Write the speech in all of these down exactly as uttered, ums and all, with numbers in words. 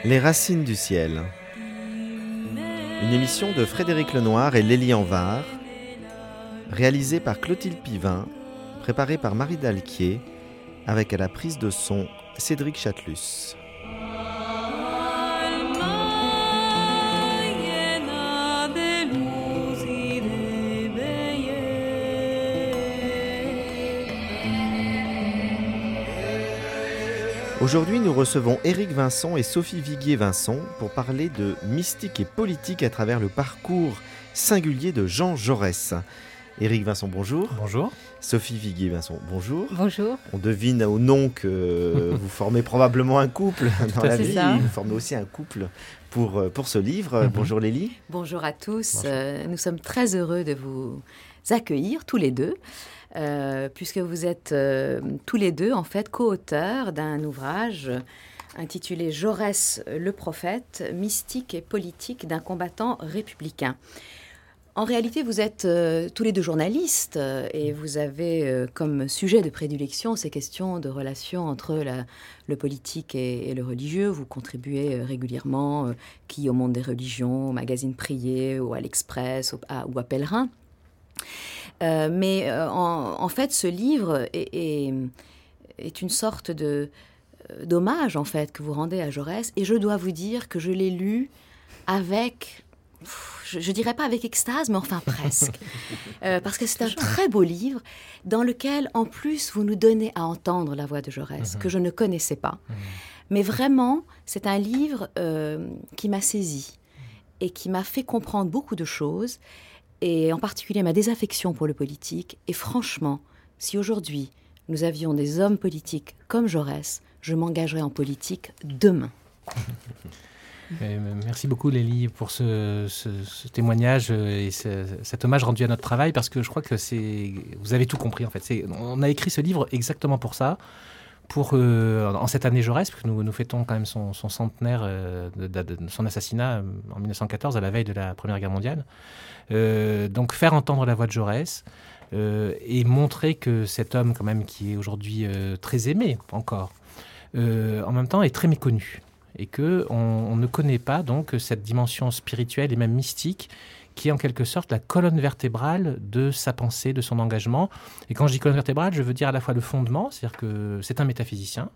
Les racines du ciel. Une émission de Frédéric Lenoir et Lélie Anvar, réalisée par Clotilde Pivin, préparée par Marie Dalquier, avec à la prise de son Cédric Chatelus. Aujourd'hui, nous recevons Éric Vincent et Sophie Viguier-Vincent pour parler de mystique et politique à travers le parcours singulier de Jean Jaurès. Éric Vincent, bonjour. Bonjour. Sophie Viguier-Vincent, bonjour. Bonjour. On devine au nom que vous formez probablement un couple dans la vie. Ça. Vous formez aussi un couple pour, pour ce livre. Mm-hmm. Bonjour Lélie. Bonjour à tous. Bonjour. Euh, nous sommes très heureux de vous accueillir tous les deux. Euh, puisque vous êtes euh, tous les deux, en fait, co-auteurs d'un ouvrage intitulé « Jaurès, le prophète, mystique et politique d'un combattant républicain ». En réalité, vous êtes euh, tous les deux journalistes euh, et vous avez euh, comme sujet de prédilection ces questions de relation entre la, le politique et, et le religieux. Vous contribuez euh, régulièrement, euh, qui au Monde des religions, au magazine Prier, ou à l'Express, ou à, ou à Pèlerin. Euh, mais euh, en, en fait, ce livre est, est, est une sorte de, euh, d'hommage en fait, que vous rendez à Jaurès. Et je dois vous dire que je l'ai lu avec, je, je dirais pas avec extase, mais enfin presque. euh, parce que c'est un très beau livre dans lequel, en plus, vous nous donnez à entendre la voix de Jaurès, mmh. que je ne connaissais pas. Mmh. Mais vraiment, c'est un livre euh, qui m'a saisie et qui m'a fait comprendre beaucoup de choses. Et en particulier ma désaffection pour le politique. Et franchement, si aujourd'hui nous avions des hommes politiques comme Jaurès, je m'engagerais en politique demain. Merci beaucoup Lélie pour ce, ce, ce témoignage et ce, cet hommage rendu à notre travail, parce que je crois que c'est, vous avez tout compris en fait. C'est, on a écrit ce livre exactement pour ça. Pour, euh, en cette année Jaurès, parce que nous, nous fêtons quand même son, son centenaire euh, de, de, de son assassinat en dix-neuf cent quatorze, à la veille de la Première Guerre mondiale. Euh, donc faire entendre la voix de Jaurès euh, et montrer que cet homme quand même qui est aujourd'hui euh, très aimé encore, euh, en même temps est très méconnu. Et qu'on on ne connaît pas donc cette dimension spirituelle et même mystique qui est en quelque sorte la colonne vertébrale de sa pensée, de son engagement. Et quand je dis colonne vertébrale, je veux dire à la fois le fondement, c'est-à-dire que c'est un métaphysicien,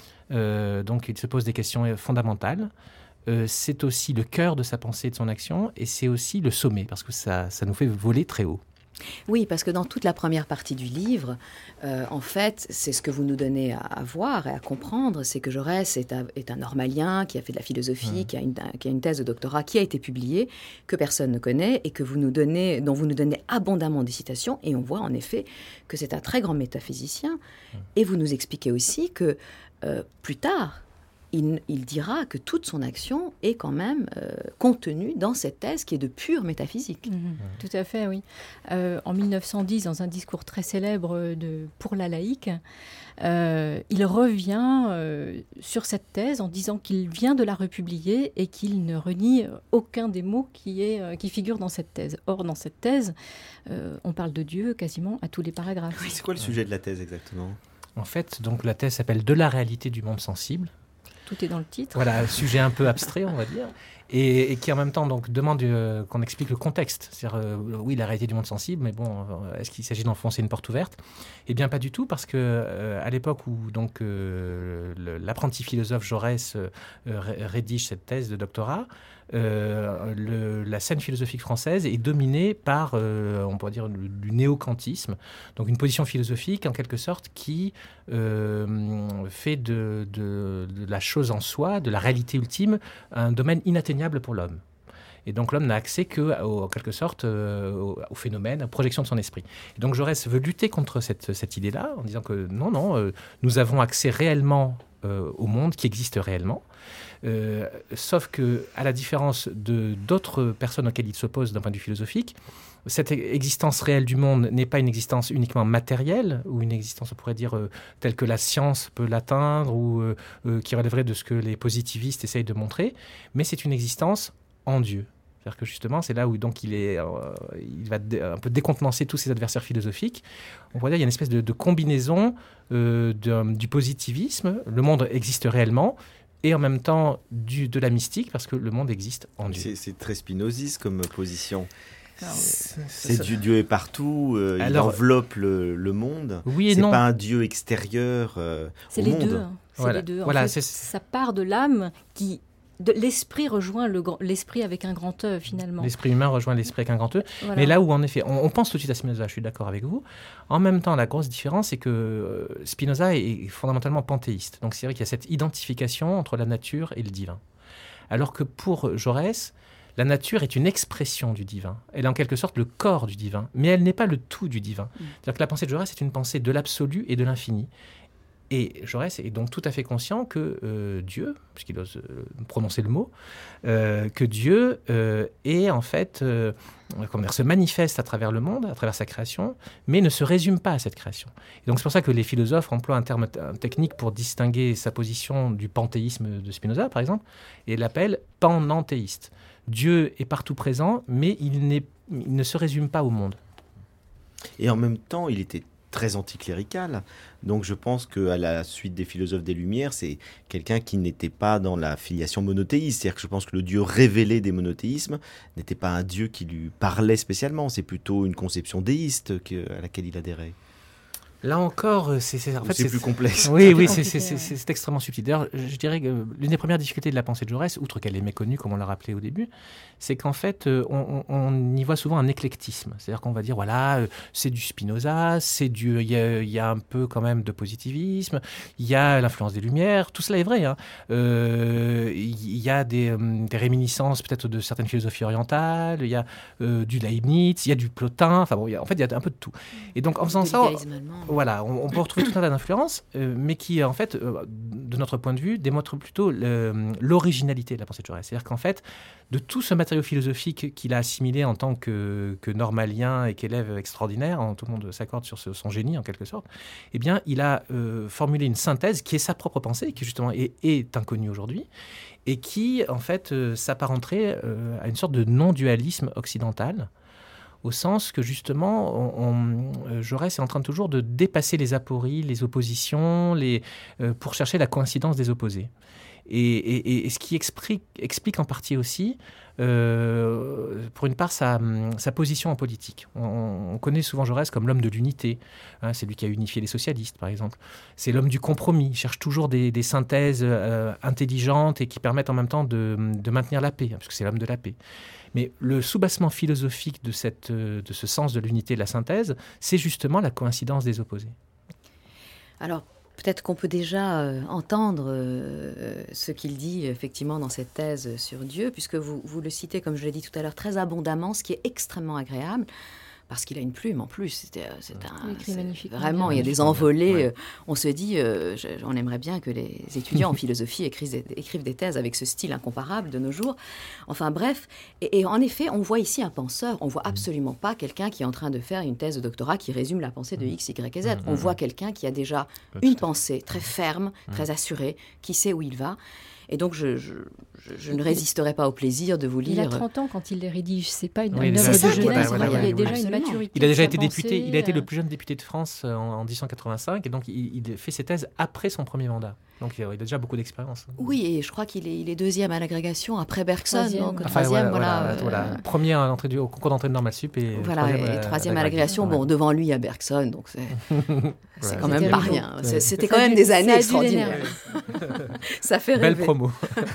euh, donc il se pose des questions fondamentales. Euh, c'est aussi le cœur de sa pensée et de son action, et c'est aussi le sommet, parce que ça, ça nous fait voler très haut. Oui, parce que dans toute la première partie du livre, euh, en fait, c'est ce que vous nous donnez à, à voir et à comprendre, c'est que Jaurès est un, est un normalien qui a fait de la philosophie, mmh. qui, a une, qui a une thèse de doctorat qui a été publiée, que personne ne connaît et que vous nous donnez, dont vous nous donnez abondamment des citations. Et on voit en effet que c'est un très grand métaphysicien. Mmh. Et vous nous expliquez aussi que euh, plus tard, Il, il dira que toute son action est quand même euh, contenue dans cette thèse qui est de pure métaphysique. Mmh, mmh. Tout à fait, oui. Euh, en mille neuf cent dix, dans un discours très célèbre de, pour la laïque, euh, il revient euh, sur cette thèse en disant qu'il vient de la republier et qu'il ne renie aucun des mots qui, est, euh, qui figurent dans cette thèse. Or, dans cette thèse, euh, on parle de Dieu quasiment à tous les paragraphes. Oui, c'est quoi le sujet de la thèse exactement ? En fait, donc, la thèse s'appelle « De la réalité du monde sensible ». Tout est dans le titre. Voilà, un sujet un peu abstrait, on va dire, et, et qui en même temps donc, demande euh, qu'on explique le contexte. C'est-à-dire, euh, oui, la réalité du monde sensible, mais bon, euh, est-ce qu'il s'agit d'enfoncer une porte ouverte ? Eh bien, pas du tout, parce que euh, à l'époque où donc, euh, le, l'apprenti philosophe Jaurès euh, rédige cette thèse de doctorat, euh, le, la scène philosophique française est dominée par, euh, on pourrait dire, du, du néo-kantisme, donc une position philosophique en quelque sorte qui euh, fait de, de, de la chose en soi, de la réalité ultime, un domaine inatteignable pour l'homme. Et donc l'homme n'a accès qu'en quelque sorte euh, au, au phénomène, à la projection de son esprit. Et donc Jaurès veut lutter contre cette, cette idée-là en disant que non, non, euh, nous avons accès réellement euh, au monde qui existe réellement. Euh, sauf que, à la différence de d'autres personnes auxquelles il s'oppose d'un point de vue philosophique, cette existence réelle du monde n'est pas une existence uniquement matérielle, ou une existence, on pourrait dire, euh, telle que la science peut l'atteindre, ou euh, euh, qui relèverait de ce que les positivistes essayent de montrer, mais c'est une existence en Dieu. C'est-à-dire que justement, c'est là où donc, il, est, euh, il va dé, un peu décontenancer tous ses adversaires philosophiques. On pourrait dire qu'il y a une espèce de, de combinaison euh, de, du positivisme. Le monde existe réellement, et en même temps du, de la mystique, parce que le monde existe en Dieu. C'est, c'est très spinoziste comme position. Alors, c'est, c'est, c'est Dieu, Dieu est partout, euh, Alors, il enveloppe le, le monde. Oui et c'est non. pas un Dieu extérieur euh, c'est au les monde. deux. Hein. C'est voilà. les deux. En Voilà, fait, c'est... ça part de l'âme qui... De l'esprit rejoint le grand, l'esprit avec un grand E, finalement. L'esprit humain rejoint l'esprit avec un grand E. Voilà. Mais là où, en effet, on, on pense tout de suite à Spinoza, je suis d'accord avec vous. En même temps, la grosse différence, c'est que euh, Spinoza est, est fondamentalement panthéiste. Donc c'est vrai qu'il y a cette identification entre la nature et le divin. Alors que pour Jaurès, la nature est une expression du divin. Elle est en quelque sorte le corps du divin, mais elle n'est pas le tout du divin. Mm. C'est-à-dire que la pensée de Jaurès est une pensée de l'absolu et de l'infini. Et Jaurès est donc tout à fait conscient que euh, Dieu, puisqu'il ose euh, prononcer le mot, euh, que Dieu euh, est en fait, euh, comment dire, se manifeste à travers le monde, à travers sa création, mais ne se résume pas à cette création. Et donc c'est pour ça que les philosophes emploient un terme t- un technique pour distinguer sa position du panthéisme de Spinoza, par exemple, et l'appellent panenthéiste. Dieu est partout présent, mais il, n'est, il ne se résume pas au monde. Et en même temps, il était très anticlérical. Donc je pense qu'à la suite des philosophes des Lumières, c'est quelqu'un qui n'était pas dans la filiation monothéiste. C'est-à-dire que je pense que le Dieu révélé des monothéismes n'était pas un Dieu qui lui parlait spécialement. C'est plutôt une conception déiste que, à laquelle il adhérait. Là encore, c'est, c'est, en fait, c'est, c'est plus complexe. Oui, c'est oui, c'est, c'est, c'est, c'est, c'est extrêmement subtil. D'ailleurs, je dirais que l'une des premières difficultés de la pensée de Jaurès, outre qu'elle est méconnue, comme on l'a rappelé au début, c'est qu'en fait, on, on, on y voit souvent un éclectisme. C'est-à-dire qu'on va dire, voilà, c'est du Spinoza, c'est du, il y a, il y a un peu quand même de positivisme, il y a l'influence des Lumières, tout cela est vrai. Hein. Euh, il y a des, des réminiscences peut-être de certaines philosophies orientales, il y a euh, du Leibniz, il y a du Plotin, enfin bon, il y a, en fait, il y a un peu de tout. Et donc, en faisant de ça... Voilà, on, on peut retrouver tout un tas d'influences, euh, mais qui, en fait, euh, de notre point de vue, démontrent plutôt le, l'originalité de la pensée de Jaurès. C'est-à-dire qu'en fait, de tout ce matériau philosophique qu'il a assimilé en tant que, que normalien et qu'élève extraordinaire, hein, tout le monde s'accorde sur ce, son génie en quelque sorte, eh bien, il a euh, formulé une synthèse qui est sa propre pensée, qui justement est, est inconnue aujourd'hui, et qui, en fait, euh, s'apparenterait euh, à une sorte de non-dualisme occidental, au sens que justement, on, on, Jaurès est en train toujours de dépasser les apories, les oppositions, les, euh, pour chercher la coïncidence des opposés. Et, et, et ce qui explique, explique en partie aussi, euh, pour une part, sa, sa position en politique. On, on connaît souvent Jaurès comme l'homme de l'unité. Hein, c'est lui qui a unifié les socialistes, par exemple. C'est l'homme du compromis. Il cherche toujours des, des synthèses euh, intelligentes et qui permettent en même temps de, de maintenir la paix, hein, parce que c'est l'homme de la paix. Mais le soubassement philosophique de, cette, de ce sens de l'unité et de la synthèse, c'est justement la coïncidence des opposés. Alors, peut-être qu'on peut déjà euh, entendre euh, ce qu'il dit effectivement dans cette thèse sur Dieu, puisque vous, vous le citez, comme je l'ai dit tout à l'heure, très abondamment, ce qui est extrêmement agréable. Parce qu'il a une plume en plus, c'est, c'est un, c'est vraiment, il y a des envolées. Ouais. On se dit, euh, je, on aimerait bien que les étudiants en philosophie écrivent, écrivent des thèses avec ce style incomparable de nos jours. Enfin bref, et, et en effet, on voit ici un penseur. On voit absolument pas quelqu'un qui est en train de faire une thèse de doctorat qui résume la pensée de X, Y et Z. On voit quelqu'un qui a déjà une pensée très ferme, très assurée, qui sait où il va. Et donc, je, je, je, je ne résisterai pas au plaisir de vous lire. Il a trente ans quand il les rédige. C'est pas une, oui, une œuvre de jeunesse. Voilà, voilà, il voilà, a déjà voilà. une maturité. Il a déjà été pensée, député. Il a été euh... le plus jeune député de France en, en dix-neuf cent quatre-vingt-cinq. Et donc, il, il fait ses thèses après son premier mandat. Donc, il a, il a déjà beaucoup d'expérience. Oui, et je crois qu'il est, il est deuxième à l'agrégation après Bergson. Troisième. Donc, Enfin, troisième, voilà. voilà, voilà, voilà. Euh... Premier à l'entrée du, au concours d'entrée de Normal Sup. Et voilà, troisième, et troisième à l'agrégation. Voilà. Bon, devant lui, il y a Bergson. Donc, c'est, voilà. c'est quand même C'était pas rigolo. rien. C'est, c'était quand même des années extraordinaires. Ça fait rêver. Belle promo.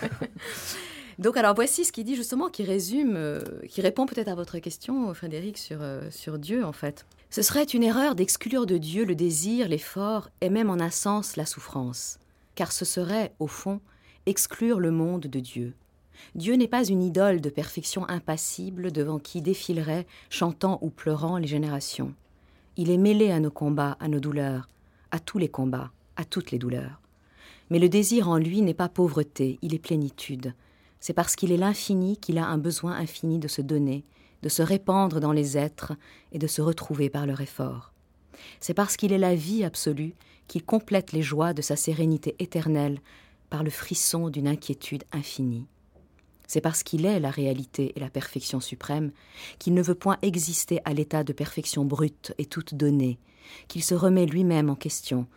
Donc, alors, voici ce qu'il dit justement, qui résume, euh, qui répond peut-être à votre question, Frédéric, sur, euh, sur Dieu, en fait. Ce serait une erreur d'exclure de Dieu le désir, l'effort et même en un sens la souffrance. Car ce serait, au fond, exclure le monde de Dieu. Dieu n'est pas une idole de perfection impassible devant qui défileraient, chantant ou pleurant, les générations. Il est mêlé à nos combats, à nos douleurs, à tous les combats, à toutes les douleurs. Mais le désir en lui n'est pas pauvreté, il est plénitude. C'est parce qu'il est l'infini qu'il a un besoin infini de se donner, de se répandre dans les êtres et de se retrouver par leur effort. C'est parce qu'il est la vie absolue qu'il complète les joies de sa sérénité éternelle par le frisson d'une inquiétude infinie. C'est parce qu'il est la réalité et la perfection suprême qu'il ne veut point exister à l'état de perfection brute et toute donnée, qu'il se remet lui-même en question,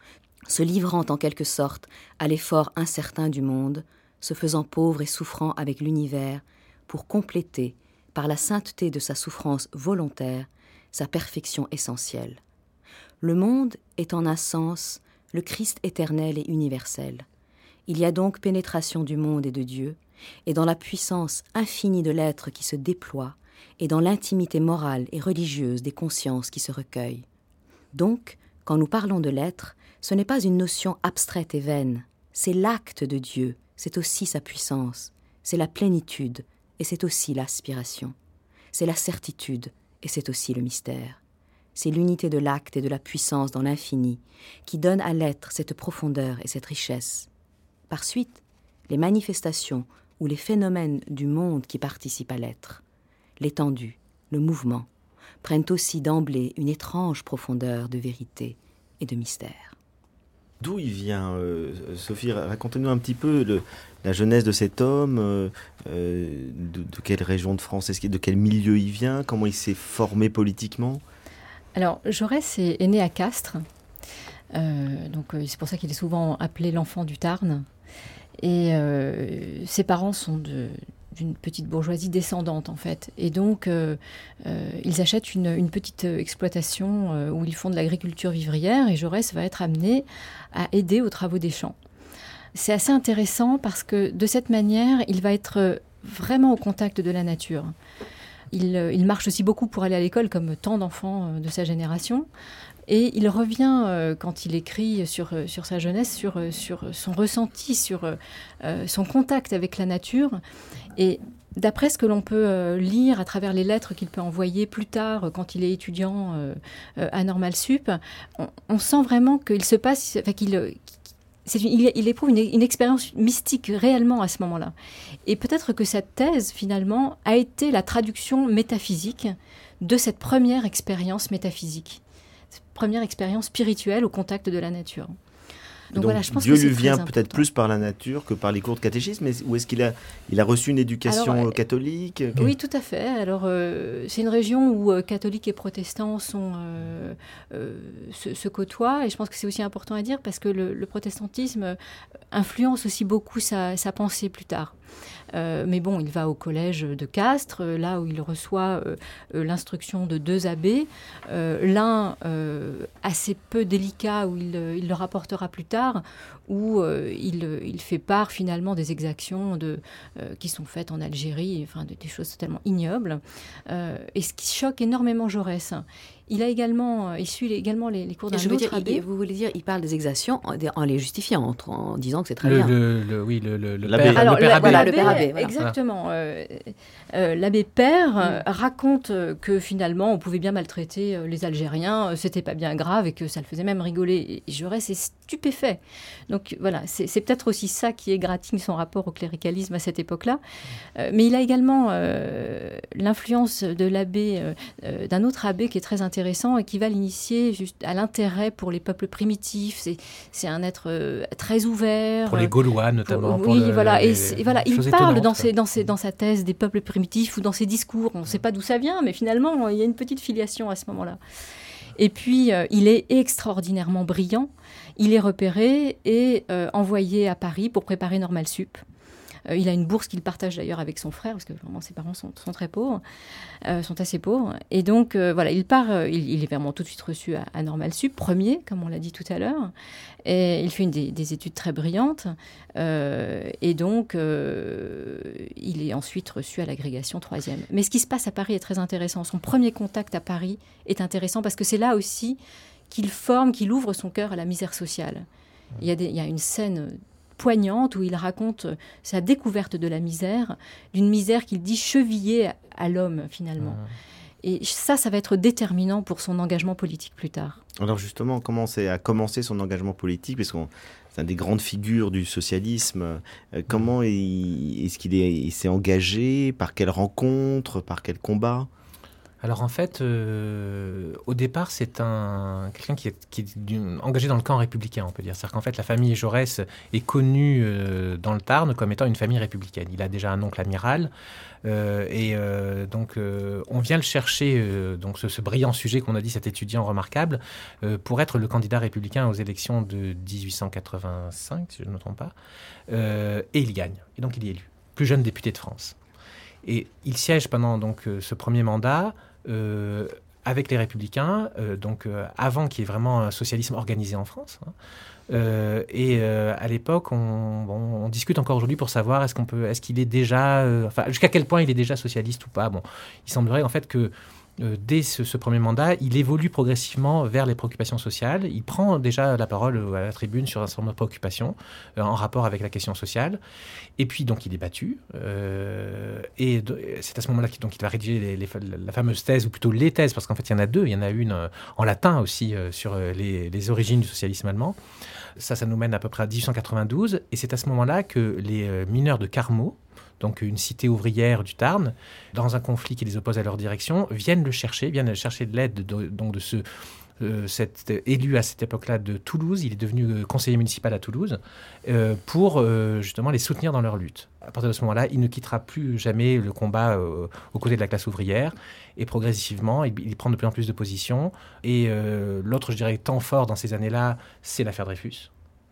se livrant en quelque sorte à l'effort incertain du monde, se faisant pauvre et souffrant avec l'univers, pour compléter, par la sainteté de sa souffrance volontaire, sa perfection essentielle. Le monde est en un sens le Christ éternel et universel. Il y a donc pénétration du monde et de Dieu, et dans la puissance infinie de l'être qui se déploie, et dans l'intimité morale et religieuse des consciences qui se recueillent. Donc, quand nous parlons de l'être, ce n'est pas une notion abstraite et vaine, c'est l'acte de Dieu, c'est aussi sa puissance, c'est la plénitude, et c'est aussi l'aspiration. C'est la certitude, et c'est aussi le mystère. C'est l'unité de l'acte et de la puissance dans l'infini qui donne à l'être cette profondeur et cette richesse. Par suite, les manifestations ou les phénomènes du monde qui participent à l'être, l'étendue, le mouvement, prennent aussi d'emblée une étrange profondeur de vérité et de mystère. D'où il vient, euh, Sophie? Racontez-nous un petit peu le, la jeunesse de cet homme, euh, de, de quelle région de France, est-ce qu'il, de quel milieu il vient, comment il s'est formé politiquement? Alors, Jaurès est, est né à Castres, euh, donc euh, c'est pour ça qu'il est souvent appelé l'enfant du Tarn. Et euh, ses parents sont de, d'une petite bourgeoisie descendante, en fait. Et donc, euh, euh, ils achètent une, une petite exploitation euh, où ils font de l'agriculture vivrière, et Jaurès va être amené à aider aux travaux des champs. C'est assez intéressant parce que, de cette manière, il va être vraiment au contact de la nature. Il, il marche aussi beaucoup pour aller à l'école, comme tant d'enfants de sa génération. Et il revient, euh, quand il écrit sur, sur sa jeunesse, sur, sur son ressenti, sur euh, son contact avec la nature. Et d'après ce que l'on peut euh, lire à travers les lettres qu'il peut envoyer plus tard, quand il est étudiant euh, euh, à Normal Sup, on, on sent vraiment qu'il se passe... Enfin, qu'il, C'est une, il, il éprouve une, une expérience mystique réellement à ce moment-là. Et peut-être que cette thèse, finalement, a été la traduction métaphysique de cette première expérience métaphysique, cette première expérience spirituelle au contact de la nature. Donc, Donc voilà, je pense Dieu que lui vient peut-être plus par la nature que par les cours de catéchisme, mais ou est-ce qu'il a, il a reçu une éducation Alors, catholique? Oui, tout à fait. Alors, euh, c'est une région où euh, catholiques et protestants sont, euh, euh, se, se côtoient, et je pense que c'est aussi important à dire parce que le, le protestantisme influence aussi beaucoup sa, sa pensée plus tard. Euh, mais bon, il va au collège de Castres, là où il reçoit euh, euh, l'instruction de deux abbés, euh, l'un euh, assez peu délicat, où il, il le rapportera plus tard, où euh, il, il fait part finalement des exactions de, euh, qui sont faites en Algérie, enfin des, des choses totalement ignobles, euh, et ce qui choque énormément Jaurès. Il a également, il suit également les, les cours d'un autre dire, abbé. Il, vous voulez dire, il parle des exactions en, en les justifiant, en, en disant que c'est très le, bien. Le, le, oui, le, le, le l'abbé. père, Alors, le père la, abbé. Voilà, le père abbé. Voilà. Exactement. Euh, euh, l'abbé Père euh, mm. raconte que finalement, on pouvait bien maltraiter euh, les Algériens, euh, c'était pas bien grave et que ça le faisait même rigoler. Et Jaurès est stupéfait. Donc voilà, c'est, c'est peut-être aussi ça qui égratigne son rapport au cléricalisme à cette époque-là. Euh, mais il a également euh, l'influence de l'abbé, euh, euh, d'un autre abbé qui est très intéressant et qui va l'initier juste à l'intérêt pour les peuples primitifs. C'est, c'est un être euh, très ouvert. Pour les Gaulois notamment. Pour, oui, pour le, voilà. les, et, et voilà, il parle dans, ses, dans, ses, dans sa thèse des peuples primitifs ou dans ses discours. On ne sait pas d'où ça vient, mais finalement, il y a une petite filiation à ce moment-là. Et puis, euh, il est extraordinairement brillant. Il est repéré et euh, envoyé à Paris pour préparer Normal Sup. Euh, il a une bourse qu'il partage d'ailleurs avec son frère, parce que vraiment ses parents sont, sont très pauvres, euh, sont assez pauvres. Et donc, euh, voilà, il part, euh, il, il est vraiment tout de suite reçu à, à Normal Sup, premier, comme on l'a dit tout à l'heure. Et il fait une des, des études très brillantes. Euh, et donc, euh, il est ensuite reçu à l'agrégation troisième. Mais ce qui se passe à Paris est très intéressant. Son premier contact à Paris est intéressant parce que c'est là aussi qu'il forme, qu'il ouvre son cœur à la misère sociale. Il y a, des, il y a une scène poignante où il raconte sa découverte de la misère, d'une misère qu'il dit chevillée à, à l'homme finalement. Mmh. Et ça, ça va être déterminant pour son engagement politique plus tard. Alors justement, comment c'est, a commencé son engagement politique, parce qu'on c'est une des grandes figures du socialisme. Euh, comment il, est-ce qu'il est, il s'est engagé? Par quelle rencontre? Par quel combat? Alors en fait, euh, au départ, c'est un, quelqu'un qui est, qui est engagé dans le camp républicain, on peut dire. C'est-à-dire qu'en fait, la famille Jaurès est connue euh, dans le Tarn comme étant une famille républicaine. Il a déjà un oncle amiral. Euh, et euh, donc, euh, on vient le chercher, euh, donc ce, ce brillant sujet qu'on a dit, cet étudiant remarquable, euh, pour être le candidat républicain aux élections de dix-huit cent quatre-vingt-cinq, si je ne me trompe pas. Euh, et il gagne. Et donc, il est élu. Plus jeune député de France. Et il siège pendant donc, euh, ce premier mandat euh, avec les Républicains, euh, donc, euh, avant qu'il y ait vraiment un socialisme organisé en France. Hein. Euh, et euh, à l'époque, on, bon, on discute encore aujourd'hui pour savoir est-ce qu'on peut, est-ce qu'il est déjà, euh, enfin, jusqu'à quel point il est déjà socialiste ou pas. Bon, il semblerait en fait que euh, dès ce, ce premier mandat, il évolue progressivement vers les préoccupations sociales. Il prend déjà la parole à la tribune sur un certain nombre de préoccupations euh, en rapport avec la question sociale. Et puis donc il est battu. Euh, et de, c'est à ce moment-là qu'il donc, il va rédiger les, les, la fameuse thèse, ou plutôt les thèses, parce qu'en fait il y en a deux. Il y en a une euh, en latin aussi euh, sur euh, les, les origines du socialisme allemand. Ça, ça nous mène à peu près à dix-huit cent quatre-vingt-douze. Et c'est à ce moment-là que les euh, mineurs de Carmaux, donc une cité ouvrière du Tarn, dans un conflit qui les oppose à leur direction, viennent le chercher, viennent chercher de l'aide de, donc de ce, euh, cet élu à cette époque-là de Toulouse. Il est devenu euh, conseiller municipal à Toulouse euh, pour euh, justement les soutenir dans leur lutte. À partir de ce moment-là, il ne quittera plus jamais le combat euh, aux côtés de la classe ouvrière. Et progressivement, il, il prend de plus en plus de positions. Et euh, l'autre, je dirais, temps fort dans ces années-là, c'est l'affaire Dreyfus.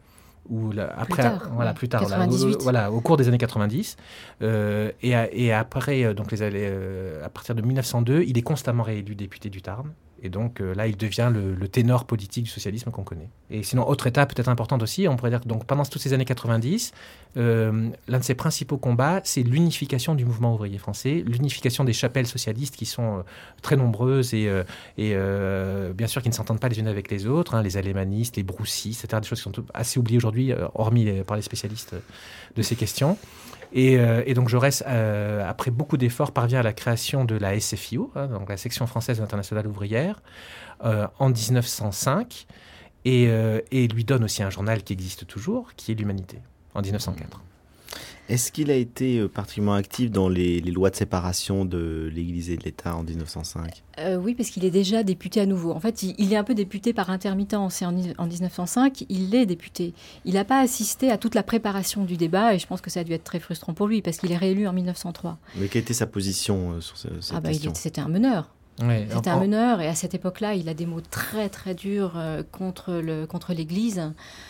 Ou là, après, plus tard, voilà, oui. plus tard, quatre-vingt-dix-huit. là, au, voilà, au cours des années quatre-vingt-dix, euh, et, à, et après, donc les, euh, à partir de mille neuf cent deux, il est constamment réélu député du Tarn, et donc euh, là, il devient le, le ténor politique du socialisme qu'on connaît. Et sinon, autre étape peut-être importante aussi, on pourrait dire que donc pendant toutes ces années quatre-vingt-dix, euh, l'un de ses principaux combats, c'est l'unification du mouvement ouvrier français, l'unification des chapelles socialistes qui sont euh, très nombreuses et, euh, et euh, bien sûr qui ne s'entendent pas les unes avec les autres, hein, les alémanistes, les broussistes, et cetera, des choses qui sont assez oubliées aujourd'hui, euh, hormis les, par les spécialistes de ces questions. Et, euh, et donc Jaurès, euh, après beaucoup d'efforts, parvient à la création de la S F I O, hein, donc la section française de l'Internationale ouvrière, euh, en dix-neuf cent cinq, et, euh, et lui donne aussi un journal qui existe toujours, qui est l'Humanité, en dix-neuf cent quatre. Est-ce qu'il a été particulièrement actif dans les, les lois de séparation de l'Église et de l'État en dix-neuf cent cinq ? euh, Oui, parce qu'il est déjà député à nouveau. En fait, il, il est un peu député par intermittence. Et en, en dix-neuf cent cinq, il est député. Il n'a pas assisté à toute la préparation du débat, et je pense que ça a dû être très frustrant pour lui, parce qu'il est réélu en mille neuf cent trois. Mais quelle était sa position euh, sur ce, cette ah bah, question ? il, C'était un meneur. Oui, C'était un meneur, et à cette époque-là, il a des mots très très durs euh, contre, le, contre l'Église.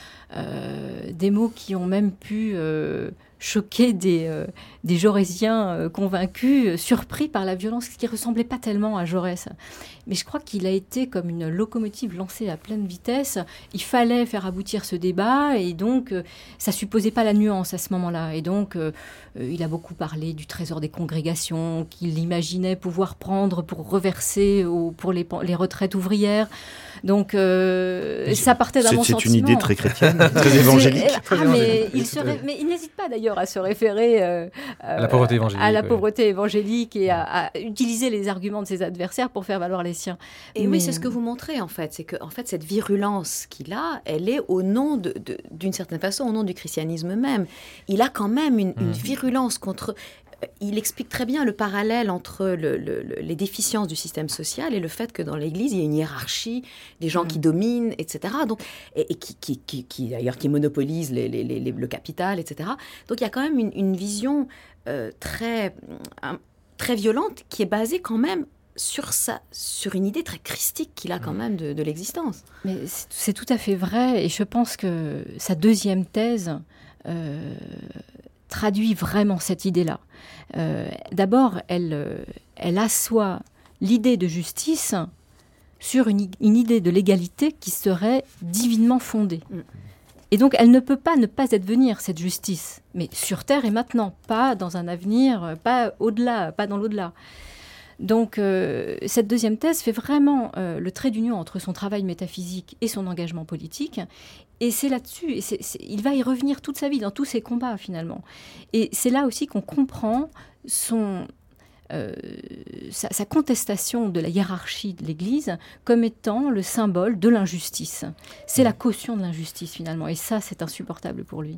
Euh, des mots qui ont même pu euh, choquer des, euh, des Jaurésiens euh, convaincus, euh, surpris par la violence, qui ne ressemblait pas tellement à Jaurès. Mais je crois qu'il a été comme une locomotive lancée à pleine vitesse. Il fallait faire aboutir ce débat, et donc euh, ça ne supposait pas la nuance à ce moment-là. Et donc euh, euh, il a beaucoup parlé du trésor des congrégations, qu'il imaginait pouvoir prendre pour reverser au, pour les, les retraites ouvrières. Donc euh, ça partait d'un c'est, bon c'est sentiment. une idée très chrétienne, très évangélique. Ah, mais, il serait, mais il n'hésite pas d'ailleurs à se référer euh, à la pauvreté évangélique, à la oui. pauvreté évangélique et à, à utiliser les arguments de ses adversaires pour faire valoir les siens. Et mais, oui, c'est ce que vous montrez en fait, c'est que en fait cette virulence qu'il a, elle est au nom de, de, d'une certaine façon au nom du christianisme même. Il a quand même une, mmh. une virulence contre. Il explique très bien le parallèle entre le, le, le, les déficiences du système social et le fait que dans l'Église, il y a une hiérarchie, des gens mmh. qui dominent, et cetera. Donc, et, et qui, qui, qui, qui, d'ailleurs, qui monopolisent les, les, les, le capital, et cetera. Donc, il y a quand même une, une vision euh, très, euh, très violente qui est basée quand même sur, sa, sur une idée très christique qu'il a quand même de, de l'existence. Mais c'est, c'est tout à fait vrai, et je pense que sa deuxième thèse euh, traduit vraiment cette idée-là. Euh, d'abord, elle, euh, elle assoit l'idée de justice sur une, une idée de l'égalité qui serait divinement fondée. Mm. Et donc, elle ne peut pas ne pas advenir, cette justice, mais sur Terre et maintenant, pas dans un avenir, pas au-delà, pas dans l'au-delà. Donc, euh, cette deuxième thèse fait vraiment euh, le trait d'union entre son travail métaphysique et son engagement politique. Et c'est là-dessus, et c'est, c'est, il va y revenir toute sa vie, dans tous ses combats, finalement. Et c'est là aussi qu'on comprend son, euh, sa, sa contestation de la hiérarchie de l'Église comme étant le symbole de l'injustice. C'est la caution de l'injustice, finalement. Et ça, c'est insupportable pour lui.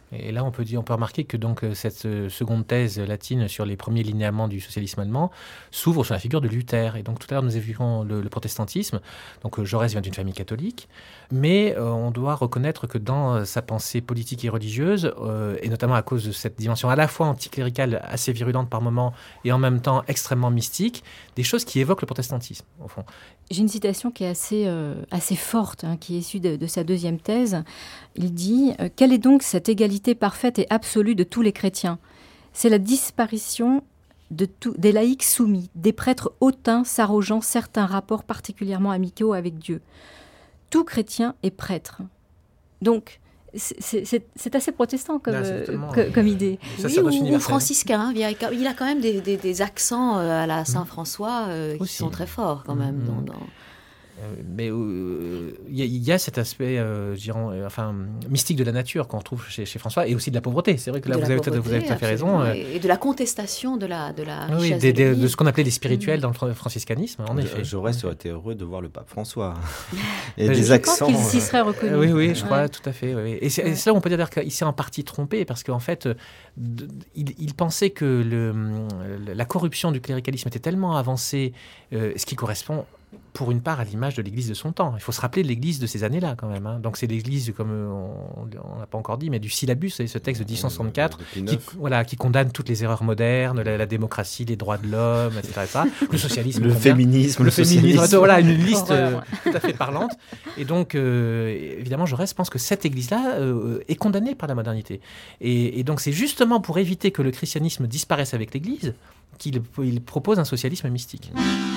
Et là, on peut, dire, on peut remarquer que donc, cette seconde thèse latine sur les premiers linéaments du socialisme allemand s'ouvre sur la figure de Luther. Et donc tout à l'heure, nous évoquions le, le protestantisme. Donc Jaurès vient d'une famille catholique, mais euh, on doit reconnaître que dans sa pensée politique et religieuse, euh, et notamment à cause de cette dimension à la fois anticléricale assez virulente par moments et en même temps extrêmement mystique, des choses qui évoquent le protestantisme, au fond. J'ai une citation qui est assez, euh, assez forte, hein, qui est issue de, de sa deuxième thèse. Il dit euh, « Quelle est donc cette égalité parfaite et absolue de tous les chrétiens ? C'est la disparition de tout, des laïcs soumis, des prêtres hautains s'arrogeant certains rapports particulièrement amicaux avec Dieu. Tout chrétien est prêtre. » Donc, c'est, c'est, c'est assez protestant comme, Là, euh, tellement, que, comme idée. Ça, oui, ou, ou franciscain. Hein. Il, y a, il a quand même des, des, des accents à la Saint-François euh, qui sont très forts quand même. Mmh. Dans, dans... Mais il euh, y, y a cet aspect, euh, je dirais, euh, enfin, mystique de la nature qu'on retrouve chez, chez François, et aussi de la pauvreté. C'est vrai que là, vous avez, vous avez tout à fait raison. Et de la contestation de la, de la oui, richesse des, de, de ce qu'on appelait les spirituels mmh. dans le franciscanisme, en effet. Jaurès aurait été heureux de voir le pape François. Et des je accents. Je pense qu'il s'y serait reconnu. Oui, oui, je crois, ouais. tout à fait. Oui. Et c'est, ouais. c'est là où on peut dire qu'il s'est en partie trompé, parce qu'en fait, de, il, il pensait que le, la corruption du cléricalisme était tellement avancée, euh, ce qui correspond pour une part à l'image de l'Église de son temps. Il faut se rappeler de l'Église de ces années-là quand même. Hein. Donc c'est l'Église, comme on n'a pas encore dit, mais du syllabus, c'est ce texte de dix cent soixante-quatre qui, voilà, qui condamne toutes les erreurs modernes, la, la démocratie, les droits de l'homme, et cetera et cetera. Le socialisme, le féminisme, le, le féminisme. socialisme. Voilà, une liste euh, tout à fait parlante. Et donc, euh, évidemment, Jaurès pense que cette Église-là euh, est condamnée par la modernité. Et, et donc c'est justement pour éviter que le christianisme disparaisse avec l'Église qu'il il propose un socialisme mystique.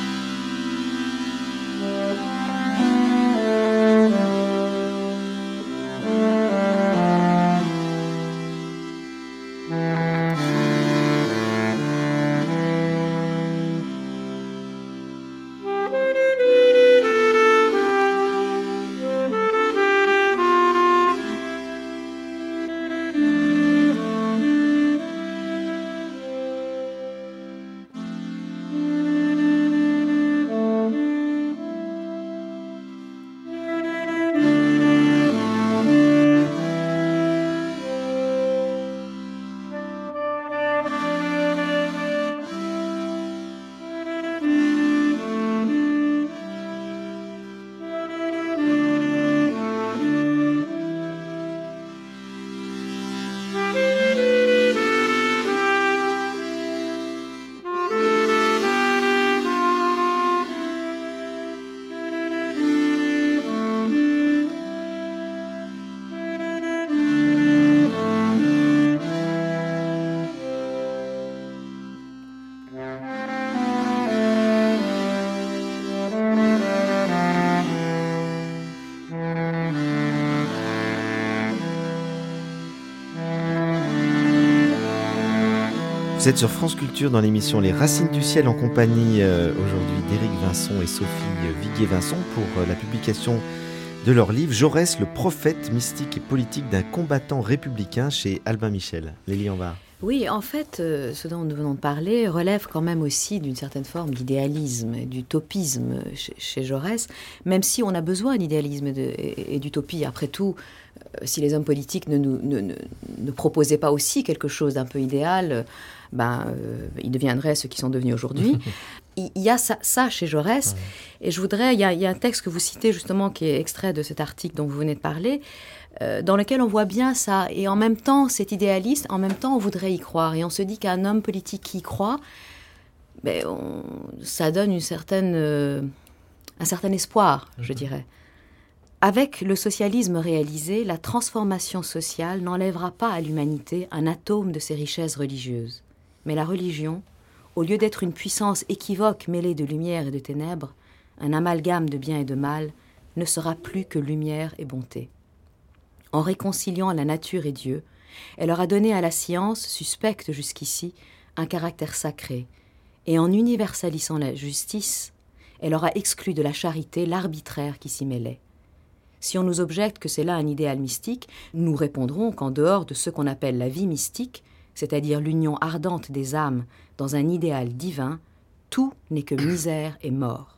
Vous êtes sur France Culture dans l'émission Les Racines du Ciel en compagnie euh, aujourd'hui d'Éric Vincent et Sophie Viguier-Vincent pour euh, la publication de leur livre Jaurès, le prophète mystique et politique d'un combattant républicain chez Albin Michel. Lélie Anvar. Oui, en fait, euh, ce dont nous venons de parler relève quand même aussi d'une certaine forme d'idéalisme et d'utopisme chez, chez Jaurès, même si on a besoin d'idéalisme et, de, et, et d'utopie. Après tout, euh, si les hommes politiques ne, nous, ne, ne, ne proposaient pas aussi quelque chose d'un peu idéal, ben, euh, ils deviendraient ce qu'ils sont devenus aujourd'hui. Il y a ça, ça chez Jaurès, et je voudrais, il y, a, il y a un texte que vous citez justement, qui est extrait de cet article dont vous venez de parler, euh, dans lequel on voit bien ça, et en même temps, c'est idéaliste, en même temps, on voudrait y croire, et on se dit qu'un homme politique qui y croit, ben, on, ça donne une certaine, euh, un certain espoir, je mmh. dirais. Avec le socialisme réalisé, la transformation sociale n'enlèvera pas à l'humanité un atome de ses richesses religieuses, mais la religion, au lieu d'être une puissance équivoque mêlée de lumière et de ténèbres, un amalgame de bien et de mal, ne sera plus que lumière et bonté. En réconciliant la nature et Dieu, elle aura donné à la science, suspecte jusqu'ici, un caractère sacré, et en universalisant la justice, elle aura exclu de la charité l'arbitraire qui s'y mêlait. Si on nous objecte que c'est là un idéal mystique, nous répondrons qu'en dehors de ce qu'on appelle la vie mystique, c'est-à-dire l'union ardente des âmes dans un idéal divin, tout n'est que misère et mort.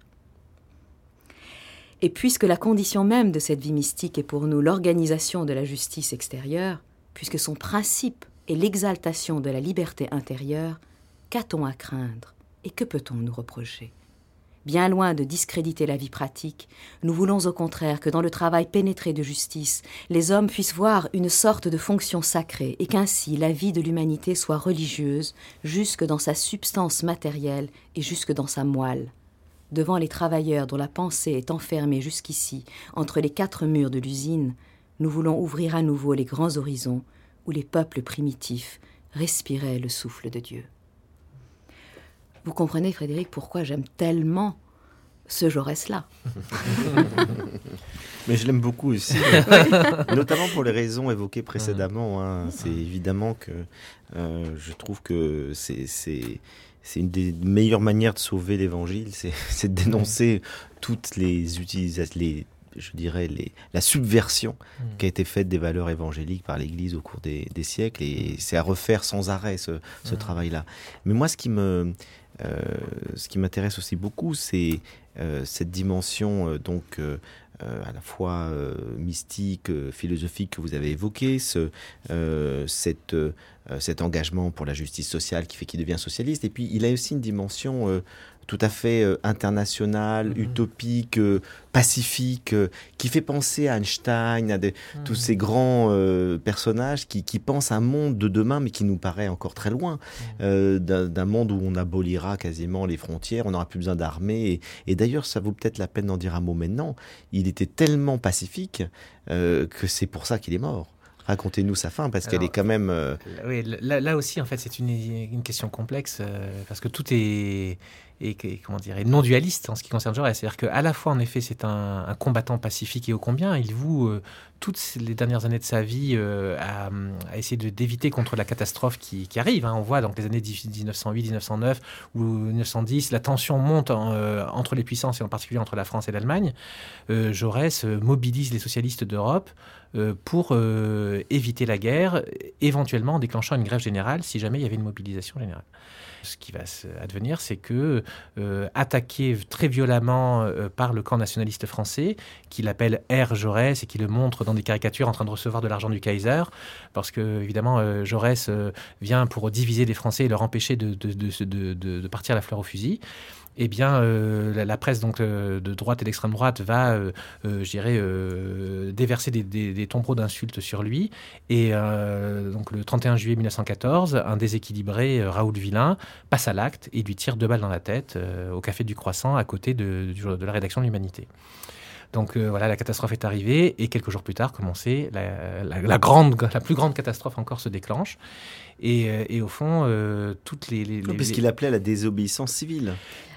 Et puisque la condition même de cette vie mystique est pour nous l'organisation de la justice extérieure, puisque son principe est l'exaltation de la liberté intérieure, qu'a-t-on à craindre et que peut-on nous reprocher ? Bien loin de discréditer la vie pratique, nous voulons au contraire que dans le travail pénétré de justice, les hommes puissent voir une sorte de fonction sacrée et qu'ainsi la vie de l'humanité soit religieuse jusque dans sa substance matérielle et jusque dans sa moelle. Devant les travailleurs dont la pensée est enfermée jusqu'ici entre les quatre murs de l'usine, nous voulons ouvrir à nouveau les grands horizons où les peuples primitifs respiraient le souffle de Dieu. Vous comprenez, Frédéric, pourquoi j'aime tellement ce Jaurès-là. Mais je l'aime beaucoup aussi, notamment pour les raisons évoquées précédemment. Hein. C'est évidemment que euh, je trouve que c'est, c'est, c'est une des meilleures manières de sauver l'Évangile, c'est, c'est de dénoncer toutes les utilisations, les je dirais, les, la subversion mmh. qui a été faite des valeurs évangéliques par l'Église au cours des, des siècles. Et c'est à refaire sans arrêt, ce, ce mmh. travail-là. Mais moi, ce qui, me, euh, ce qui m'intéresse aussi beaucoup, c'est euh, cette dimension euh, donc, euh, euh, à la fois euh, mystique, euh, philosophique que vous avez évoquée, ce, euh, cette, euh, cet engagement pour la justice sociale qui fait qu'il devient socialiste. Et puis, il a aussi une dimension... Euh, tout à fait euh, international, mmh. utopique, euh, pacifique, euh, qui fait penser à Einstein, à des, mmh. tous ces grands euh, personnages qui, qui pensent à un monde de demain, mais qui nous paraît encore très loin, mmh. euh, d'un, d'un monde où on abolira quasiment les frontières, on n'aura plus besoin d'armée. Et, et d'ailleurs, ça vaut peut-être la peine d'en dire un mot maintenant. Il était tellement pacifique euh, que c'est pour ça qu'il est mort. Racontez-nous sa fin, parce Alors, qu'elle est quand même... Euh... Oui, là, là aussi, en fait, c'est une, une question complexe, euh, parce que tout est, est, est, comment dire, est non dualiste en ce qui concerne Jaurès. C'est-à-dire qu'à la fois, en effet, c'est un, un combattant pacifique et ô combien. Il voue euh, toutes les dernières années de sa vie euh, à, à essayer de, d'éviter contre la catastrophe qui, qui arrive. Hein. On voit donc les années dix-neuf cent huit dix-neuf cent neuf ou dix-neuf cent dix, la tension monte en, euh, entre les puissances, et en particulier entre la France et l'Allemagne. Euh, Jaurès euh, mobilise les socialistes d'Europe pour euh, éviter la guerre, éventuellement en déclenchant une grève générale si jamais il y avait une mobilisation générale. Ce qui va advenir, c'est que, euh, attaqué très violemment euh, par le camp nationaliste français, qui l'appelle R. Jaurès et qui le montre dans des caricatures en train de recevoir de l'argent du Kaiser, parce que, évidemment, euh, Jaurès euh, vient pour diviser les Français et leur empêcher de, de, de, de, de, de partir la fleur au fusil. Eh bien, euh, la, la presse donc, euh, de droite et d'extrême droite va, euh, euh, je dirais, euh, déverser des, des, des tombereaux d'insultes sur lui. Et euh, donc, le trente et un juillet mille neuf cent quatorze, un déséquilibré euh, Raoul Villain passe à l'acte et lui tire deux balles dans la tête euh, au Café du Croissant, à côté de, de, de la rédaction de l'Humanité. Donc euh, voilà, la catastrophe est arrivée et quelques jours plus tard, comme on sait, la, la, la, grande, la plus grande catastrophe encore se déclenche. Et, et au fond, euh, toutes les... les, non, les puisqu'il les... appelait à la désobéissance civile.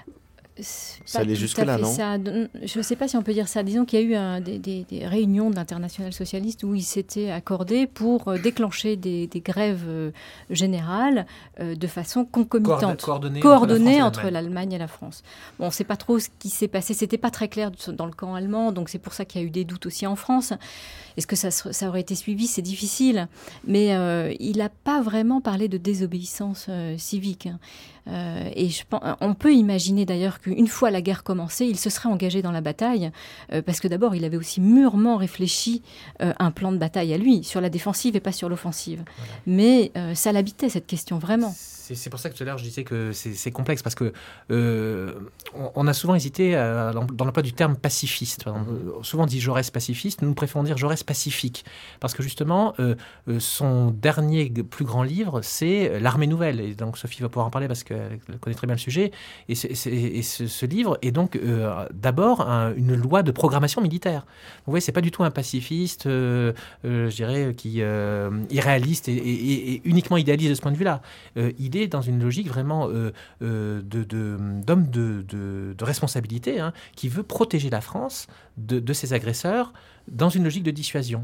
C'est ça allait jusque-là, non ? ça. Je ne sais pas si on peut dire ça. Disons qu'il y a eu un, des, des, des réunions de l'Internationale socialiste où il s'était accordé pour euh, déclencher des, des grèves euh, générales euh, de façon concomitante, coordonnée, coordonnée entre, entre l'Allemagne et la France. Bon, on ne sait pas trop ce qui s'est passé. C'était pas très clair dans le camp allemand, donc c'est pour ça qu'il y a eu des doutes aussi en France. Est-ce que ça, ça aurait été suivi ? C'est difficile. Mais euh, il n'a pas vraiment parlé de désobéissance euh, civique. Euh, et je pense, on peut imaginer d'ailleurs qu'une fois la guerre commencée, il se serait engagé dans la bataille, euh, parce que d'abord, il avait aussi mûrement réfléchi euh, un plan de bataille à lui, sur la défensive et pas sur l'offensive. Voilà. Mais euh, ça l'habitait, cette question, vraiment. C'est, c'est pour ça que tout à l'heure, je disais que c'est, c'est complexe, parce que euh, on, on a souvent hésité à, dans l'emploi du terme pacifiste. Par exemple, mmh. Souvent on dit Jaurès pacifiste, nous préférons dire Jaurès pacifique, parce que justement, euh, son dernier plus grand livre, c'est L'Armée nouvelle. Et donc Sophie va pouvoir en parler, parce que elle connaît très bien le sujet, et, c'est, c'est, et ce, ce livre est donc euh, d'abord un, une loi de programmation militaire. Vous voyez, c'est pas du tout un pacifiste, euh, euh, je dirais, qui euh, irréaliste et, et, et uniquement idéaliste de ce point de vue-là. Euh, il est dans une logique vraiment euh, euh, de, de, d'homme de, de, de responsabilité, hein, qui veut protéger la France de, de ses agresseurs dans une logique de dissuasion.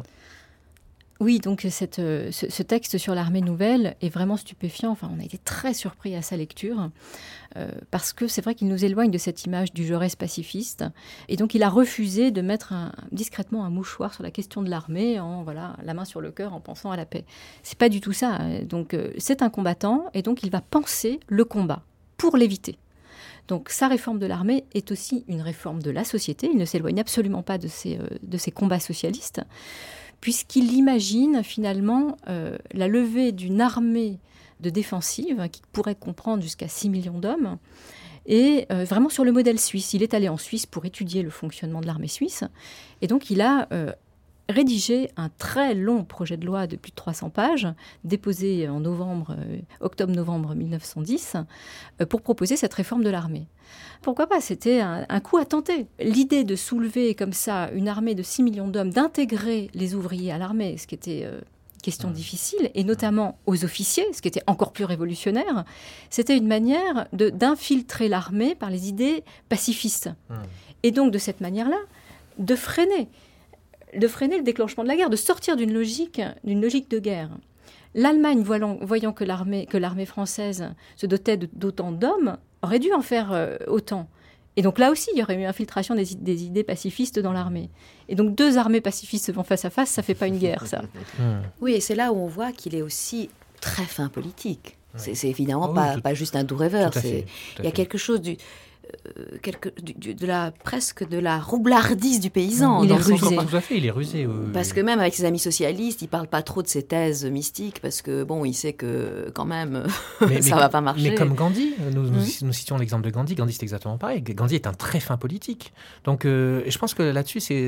Oui, donc cette, ce, ce texte sur l'Armée nouvelle est vraiment stupéfiant. Enfin, on a été très surpris à sa lecture, euh, parce que c'est vrai qu'il nous éloigne de cette image du Jaurès pacifiste. Et donc, il a refusé de mettre un, discrètement un mouchoir sur la question de l'armée, en voilà, la main sur le cœur, en pensant à la paix. C'est pas du tout ça. Donc, euh, c'est un combattant, et donc il va penser le combat pour l'éviter. Donc, sa réforme de l'armée est aussi une réforme de la société. Il ne s'éloigne absolument pas de ces, euh, de ces combats socialistes, puisqu'il imagine finalement euh, la levée d'une armée de défensive qui pourrait comprendre jusqu'à six millions d'hommes, et euh, vraiment sur le modèle suisse. Il est allé en Suisse pour étudier le fonctionnement de l'armée suisse, et donc il a euh, rédigé un très long projet de loi de plus de trois cents pages, déposé en novembre, euh, octobre-novembre mille neuf cent dix, euh, pour proposer cette réforme de l'armée. Pourquoi pas ? C'était un, un coup à tenter. L'idée de soulever comme ça une armée de six millions d'hommes, d'intégrer les ouvriers à l'armée, ce qui était euh, une question difficile, et notamment aux officiers, ce qui était encore plus révolutionnaire, c'était une manière de, d'infiltrer l'armée par les idées pacifistes. Mmh. Et donc, de cette manière-là, de freiner de freiner le déclenchement de la guerre, de sortir d'une logique, d'une logique de guerre. L'Allemagne, voyant, voyant que, l'armée, que l'armée française se dotait de, d'autant d'hommes, aurait dû en faire euh, autant. Et donc là aussi, il y aurait eu infiltration des, des idées pacifistes dans l'armée. Et donc deux armées pacifistes se vont face à face, ça ne fait pas une guerre, ça. Oui, et c'est là où on voit qu'il est aussi très fin politique. Oui. C'est, c'est évidemment oh, pas, tout, pas juste un doux rêveur. C'est, c'est, il y a quelque chose du... Euh, quelque, du, du, de la, presque de la roublardise du paysan. Il est rusé. Tout à fait, il est rusé. Oui, parce que même avec ses amis socialistes, il ne parle pas trop de ses thèses mystiques, parce que, bon, il sait que, quand même, mais, ça ne va pas marcher. Mais comme Gandhi, nous, nous, mmh. nous citions l'exemple de Gandhi, Gandhi c'est exactement pareil. Gandhi est un très fin politique. Donc, euh, je pense que là-dessus, c'est,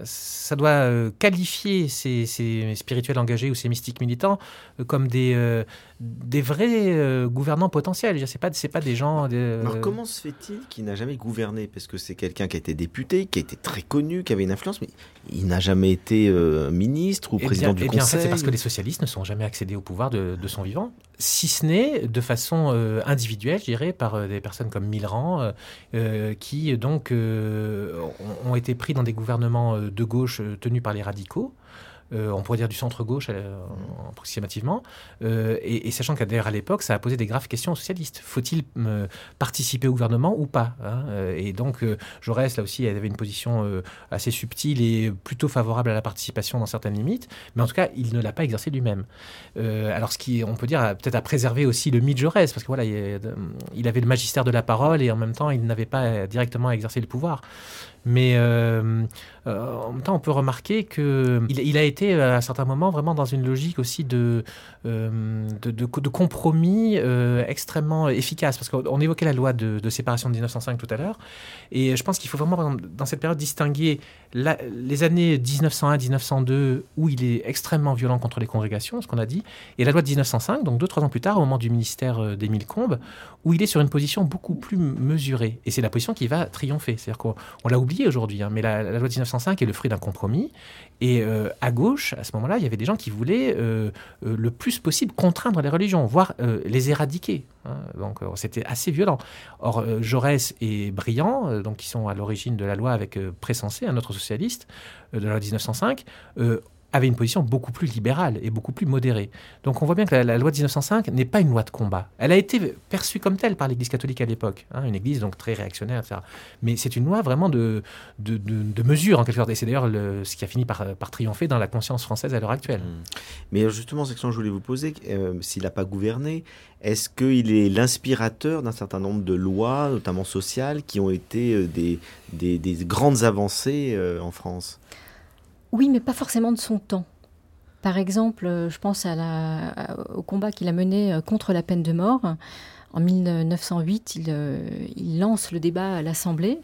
ça doit euh, qualifier ces, ces spirituels engagés ou ces mystiques militants euh, comme des... Euh, des vrais euh, gouvernants potentiels. C'est pas, c'est pas des gens... De... Alors comment se fait-il qu'il n'a jamais gouverné ? Parce que c'est quelqu'un qui a été député, qui a été très connu, qui avait une influence, mais il n'a jamais été euh, ministre ou eh président bien, du eh bien, Conseil. En fait, c'est parce que les socialistes ne sont jamais accédés au pouvoir de, de son vivant, si ce n'est de façon euh, individuelle, je dirais, par euh, des personnes comme Millerand, euh, qui donc euh, ont, ont été pris dans des gouvernements de gauche euh, tenus par les radicaux. Euh, on pourrait dire du centre-gauche euh, approximativement, euh, et, et sachant qu'à d'ailleurs à l'époque, ça a posé des graves questions aux socialistes. Faut-il euh, participer au gouvernement ou pas, hein, et donc euh, Jaurès, là aussi, elle avait une position euh, assez subtile et plutôt favorable à la participation dans certaines limites, mais en tout cas, il ne l'a pas exercé lui-même. Euh, alors, ce qui, on peut dire, a, peut-être a préservé aussi le mythe Jaurès, parce que voilà, il, il avait le magistère de la parole et en même temps, il n'avait pas directement exercé le pouvoir. Mais euh, euh, en même temps, on peut remarquer qu'il il a été à un certain moment vraiment dans une logique aussi de, euh, de, de, de compromis euh, extrêmement efficace. Parce qu'on évoquait la loi de, de séparation de dix-neuf cent cinq tout à l'heure. Et je pense qu'il faut vraiment, par exemple, dans cette période, distinguer la, les années dix-neuf cent un à dix-neuf cent deux, où il est extrêmement violent contre les congrégations, ce qu'on a dit, et la loi de dix-neuf cent cinq, donc deux, trois ans plus tard, au moment du ministère d'Émile Combes, où il est sur une position beaucoup plus mesurée. Et c'est la position qui va triompher. C'est-à-dire qu'on on l'a oublié aujourd'hui, hein, mais la, la loi de dix-neuf cent cinq est le fruit d'un compromis. Et euh, à gauche, à ce moment-là, il y avait des gens qui voulaient euh, euh, le plus possible contraindre les religions, voire euh, les éradiquer. Hein. Donc euh, c'était assez violent. Or, euh, Jaurès et Briand, euh, donc, qui sont à l'origine de la loi avec euh, Pressensé, un autre socialiste, euh, de la loi dix-neuf cent cinq, euh, avait une position beaucoup plus libérale et beaucoup plus modérée. Donc on voit bien que la, la loi de dix-neuf cent cinq n'est pas une loi de combat. Elle a été perçue comme telle par l'Église catholique à l'époque, hein, une Église donc très réactionnaire, et cetera. Mais c'est une loi vraiment de, de, de, de mesure, en quelque sorte. Et c'est d'ailleurs le, ce qui a fini par, par triompher dans la conscience française à l'heure actuelle. Mmh. Mais justement, c'est ce que je voulais vous poser. Euh, s'il n'a pas gouverné, est-ce qu'il est l'inspirateur d'un certain nombre de lois, notamment sociales, qui ont été euh, des, des, des grandes avancées euh, en France ? Oui, mais pas forcément de son temps. Par exemple, je pense à la, au combat qu'il a mené contre la peine de mort. En mille neuf cent huit, il, il lance le débat à l'Assemblée.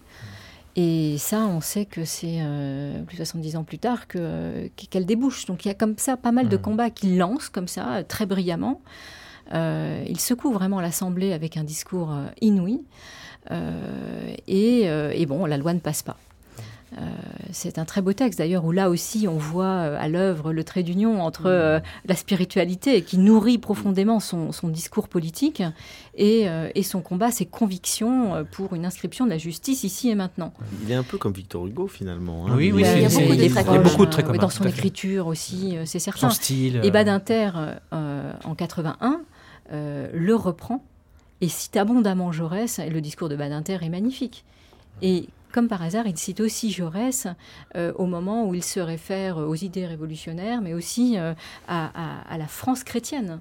Et ça, on sait que c'est euh, plus de soixante-dix ans plus tard que, qu'elle débouche. Donc il y a comme ça pas mal de combats qu'il lance, comme ça, très brillamment. Euh, il secoue vraiment l'Assemblée avec un discours inouï. Euh, et, euh, et bon, la loi ne passe pas. Euh, c'est un très beau texte d'ailleurs où là aussi on voit euh, à l'œuvre le trait d'union entre euh, la spiritualité qui nourrit profondément son, son discours politique et, euh, et son combat, ses convictions pour une inscription de la justice ici et maintenant. Il est un peu comme Victor Hugo finalement. Hein. Oui, oui, il y a c'est, beaucoup c'est, de traits communs. Beaucoup de traits communs. Dans son écriture aussi, c'est certain. Son style. Et Badinter, euh, en quatre-vingt-un, euh, le reprend et cite abondamment Jaurès. Et le discours de Badinter est magnifique. Et comme par hasard, il cite aussi Jaurès euh, au moment où il se réfère aux idées révolutionnaires, mais aussi euh, à, à, à la France chrétienne.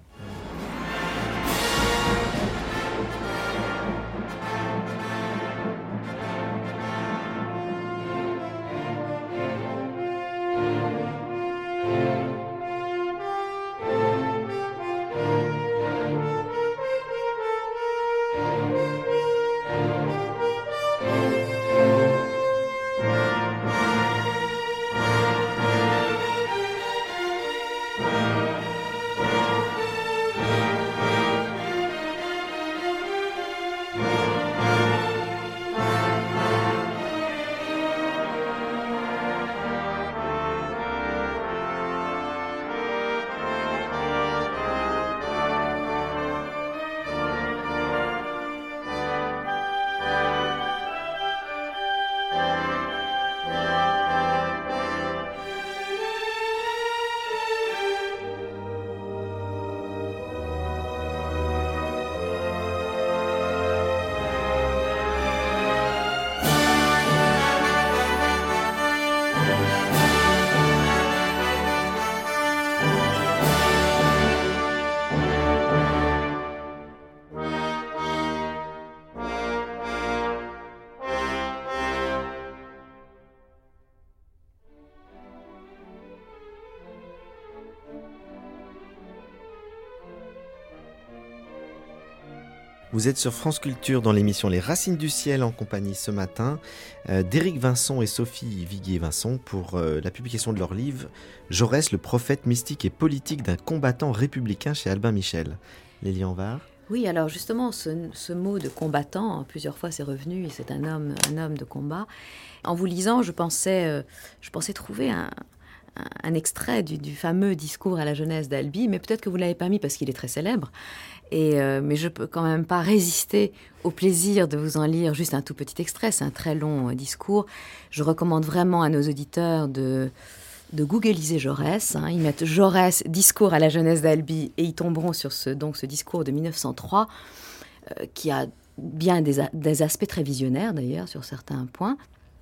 Vous êtes sur France Culture dans l'émission Les Racines du Ciel en compagnie ce matin euh, d'Éric Vincent et Sophie Viguier-Vincent pour euh, la publication de leur livre « Jaurès, le prophète mystique et politique d'un combattant républicain » chez Albin Michel. Lélie Anvar. Oui, alors justement, ce, ce mot de combattant, plusieurs fois c'est revenu, et c'est un homme, un homme de combat. En vous lisant, je pensais, euh, je pensais trouver un, un, un extrait du, du fameux discours à la jeunesse d'Albi, mais peut-être que vous ne l'avez pas mis parce qu'il est très célèbre. Et, euh, mais je ne peux quand même pas résister au plaisir de vous en lire juste un tout petit extrait. C'est un très long euh, discours. Je recommande vraiment à nos auditeurs de, de googliser Jaurès. Hein. Ils mettent Jaurès, discours à la jeunesse d'Albi, et ils tomberont sur ce, donc, ce discours de mille neuf cent trois, euh, qui a bien des, des aspects très visionnaires d'ailleurs sur certains points.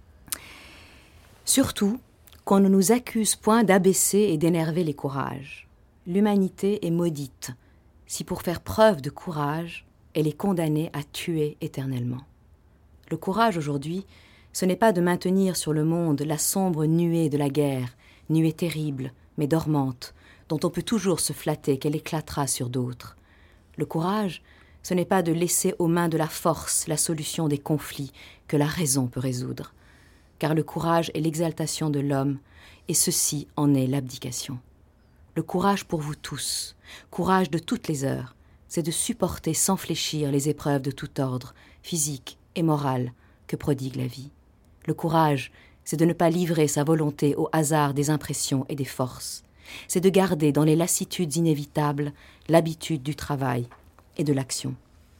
Surtout, qu'on ne nous accuse point d'abaisser et d'énerver les courages. L'humanité est maudite si pour faire preuve de courage, elle est condamnée à tuer éternellement. Le courage aujourd'hui, ce n'est pas de maintenir sur le monde la sombre nuée de la guerre, nuée terrible, mais dormante, dont on peut toujours se flatter qu'elle éclatera sur d'autres. Le courage, ce n'est pas de laisser aux mains de la force la solution des conflits que la raison peut résoudre, car le courage est l'exaltation de l'homme, et ceci en est l'abdication. Le courage pour vous tous, courage de toutes les heures, c'est de supporter sans fléchir les épreuves de tout ordre, physique et moral, que prodigue la vie. Le courage, c'est de ne pas livrer sa volonté au hasard des impressions et des forces. C'est de garder dans les lassitudes inévitables l'habitude du travail et de l'action.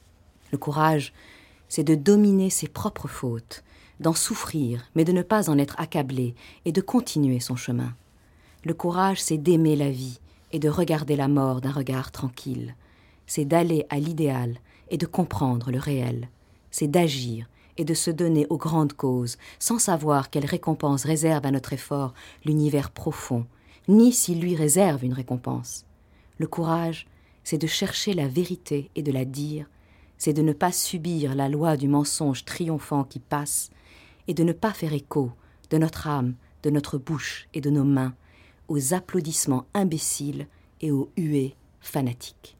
Le courage, c'est de dominer ses propres fautes, d'en souffrir, mais de ne pas en être accablé et de continuer son chemin. Le courage, c'est d'aimer la vie et de regarder la mort d'un regard tranquille. C'est d'aller à l'idéal et de comprendre le réel. C'est d'agir et de se donner aux grandes causes, sans savoir quelle récompense réserve à notre effort l'univers profond, ni s'il lui réserve une récompense. Le courage, c'est de chercher la vérité et de la dire, c'est de ne pas subir la loi du mensonge triomphant qui passe, et de ne pas faire écho de notre âme, de notre bouche et de nos mains, aux applaudissements imbéciles et aux huées fanatiques.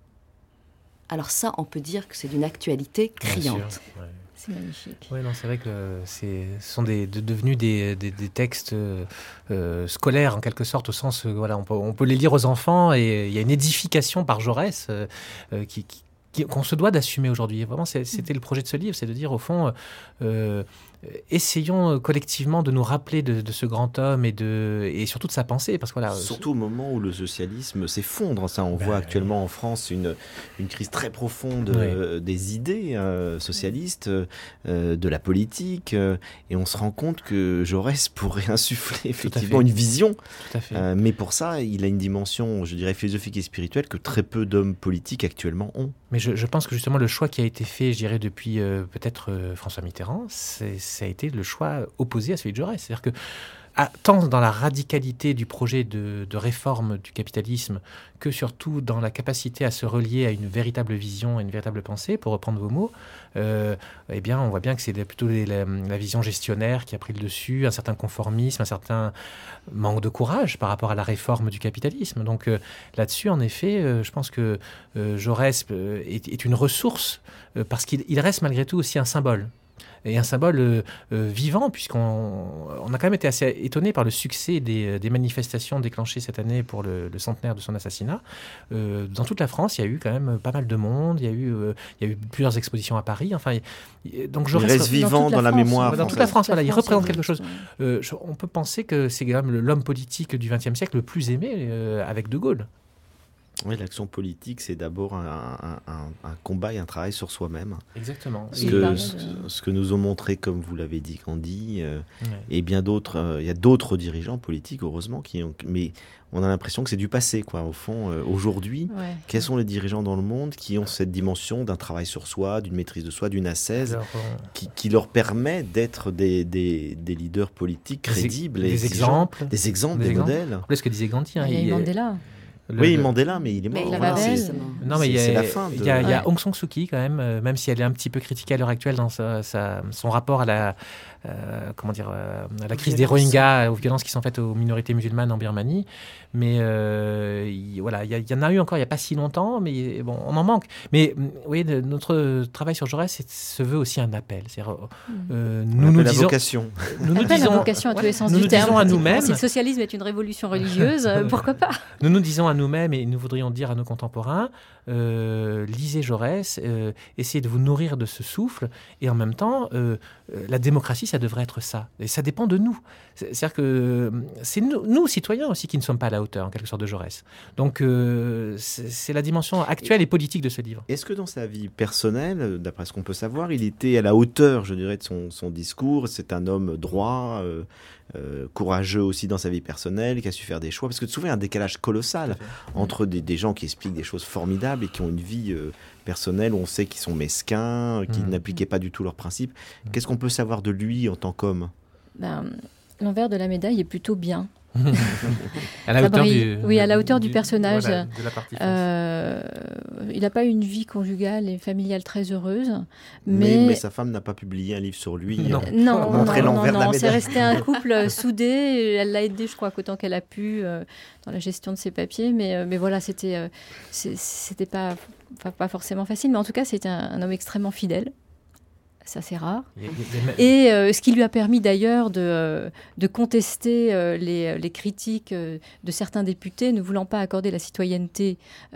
Alors ça, on peut dire que c'est d'une actualité criante. Bien sûr, ouais. C'est magnifique. Oui, non, c'est vrai que c'est, ce sont des, de, devenus des, des, des textes euh, scolaires, en quelque sorte, au sens, euh, voilà, on peut, on peut les lire aux enfants, et il y a une édification par Jaurès euh, euh, qui, qui, qui, qu'on se doit d'assumer aujourd'hui. Vraiment, c'est, c'était le projet de ce livre, c'est de dire, au fond, euh, essayons collectivement de nous rappeler de, de ce grand homme et, de, et surtout de sa pensée. Parce que, voilà, surtout au moment où le socialisme s'effondre. Ça, on ben, voit actuellement en France une, une crise très profonde oui. euh, des idées euh, socialistes, euh, de la politique. Euh, et on se rend compte que Jaurès pourrait insuffler effectivement une vision. Tout à fait. Euh, mais pour ça, il a une dimension, je dirais, philosophique et spirituelle que très peu d'hommes politiques actuellement ont. Mais je, je pense que justement le choix qui a été fait, je dirais, depuis euh, peut-être euh, François Mitterrand, c'est ça a été le choix opposé à celui de Jaurès. C'est-à-dire que, à, tant dans la radicalité du projet de, de réforme du capitalisme que surtout dans la capacité à se relier à une véritable vision, à une véritable pensée, pour reprendre vos mots, euh, eh bien, on voit bien que c'est plutôt les, la, la vision gestionnaire qui a pris le dessus, un certain conformisme, un certain manque de courage par rapport à la réforme du capitalisme. Donc euh, là-dessus, en effet, euh, je pense que euh, Jaurès euh, est, est une ressource euh, parce qu'il il reste malgré tout aussi un symbole. Et un symbole euh, euh, vivant, puisqu'on on a quand même été assez étonné par le succès des, des manifestations déclenchées cette année pour le, le centenaire de son assassinat. Euh, dans toute la France, il y a eu quand même pas mal de monde, il y a eu, euh, il y a eu plusieurs expositions à Paris. Enfin, il, donc je il reste, reste vivant dans, dans la, la mémoire. Dans toute la France, voilà, il représente quelque chose. Euh, je, on peut penser que c'est quand même l'homme politique du vingtième siècle le plus aimé, euh, avec De Gaulle. Oui, l'action politique, c'est d'abord un, un, un, un combat et un travail sur soi-même. Exactement. Ce que, ce, ce que nous ont montré, comme vous l'avez dit, Candy, euh, ouais. et bien d'autres. Euh, il y a d'autres dirigeants politiques, heureusement, qui ont. Mais on a l'impression que c'est du passé, quoi. Au fond, euh, aujourd'hui, ouais. quels sont les dirigeants dans le monde qui ont cette dimension d'un travail sur soi, d'une maîtrise de soi, d'une ascèse, Alors, euh... qui, qui leur permet d'être des, des, des leaders politiques crédibles, des, des exemples, des exemples, des, des exemples. modèles. Après, ce que disait Gandhi, hein, il y a Mandela. Le, oui, le... Mandela, mais il est mort. Mais voilà, c'est, non, mais il y a, la fin. De... Il y a, il y a Aung San Suu Kyi quand même, euh, même si elle est un petit peu critiquée à l'heure actuelle dans sa, sa, son rapport à la, euh, comment dire, euh, à la crise des Rohingyas, aux violences qui sont faites aux minorités musulmanes en Birmanie. Mais euh, il, voilà, il y, y en a eu encore il n'y a pas si longtemps, mais bon, on en manque. Mais vous voyez, notre travail sur Jaurès c'est, se veut aussi un appel. C'est-à-dire, euh, nous nous la disons, vocation. Nous nous appel disons, à vocation à tous les sens nous du nous terme. disons à nous-mêmes. Si le socialisme est une révolution religieuse, euh, pourquoi pas? Nous nous disons à nous-mêmes et nous voudrions dire à nos contemporains, euh, lisez Jaurès, euh, essayez de vous nourrir de ce souffle, et en même temps, euh, euh, la démocratie, ça devrait être ça. Et ça dépend de nous. C'est- C'est-à-dire que c'est nous, nous, citoyens aussi, qui ne sommes pas à la hauteur, en quelque sorte, de Jaurès. Donc, euh, c'est c'est la dimension actuelle et politique de ce livre. Est-ce que dans sa vie personnelle, d'après ce qu'on peut savoir, il était à la hauteur, je dirais, de son, son discours? C'est un homme droit, euh, euh, courageux aussi dans sa vie personnelle, qui a su faire des choix. Parce que souvent, il y a un décalage colossal entre des, des gens qui expliquent des choses formidables et qui ont une vie euh, personnelle où on sait qu'ils sont mesquins, qu'ils Mm. n'appliquaient pas du tout leurs principes. Qu'est-ce qu'on peut savoir de lui en tant qu'homme? Ben, l'envers de la médaille est plutôt bien. À la Ça hauteur brille. du, Oui, à la hauteur du personnage. voilà, de la partie France. Euh, il n'a pas eu une vie conjugale et familiale très heureuse, Mais, mais, mais sa femme n'a pas publié un livre sur lui. Non. euh, non, pour non, montrer non, l'envers de la non, c'est médaille. resté un couple soudé. Et elle l'a aidé, je crois, qu'autant qu'elle a pu euh, dans la gestion de ses papiers. Mais, euh, mais voilà, c'était, euh, c'est- c'était pas, pas, pas forcément facile. Mais en tout cas, c'était un, un homme extrêmement fidèle. Ça, c'est rare. Il y a- il y a- Et euh, ce qui lui a permis d'ailleurs de, euh, de contester euh, les, les critiques euh, de certains députés ne voulant pas accorder la citoyenneté.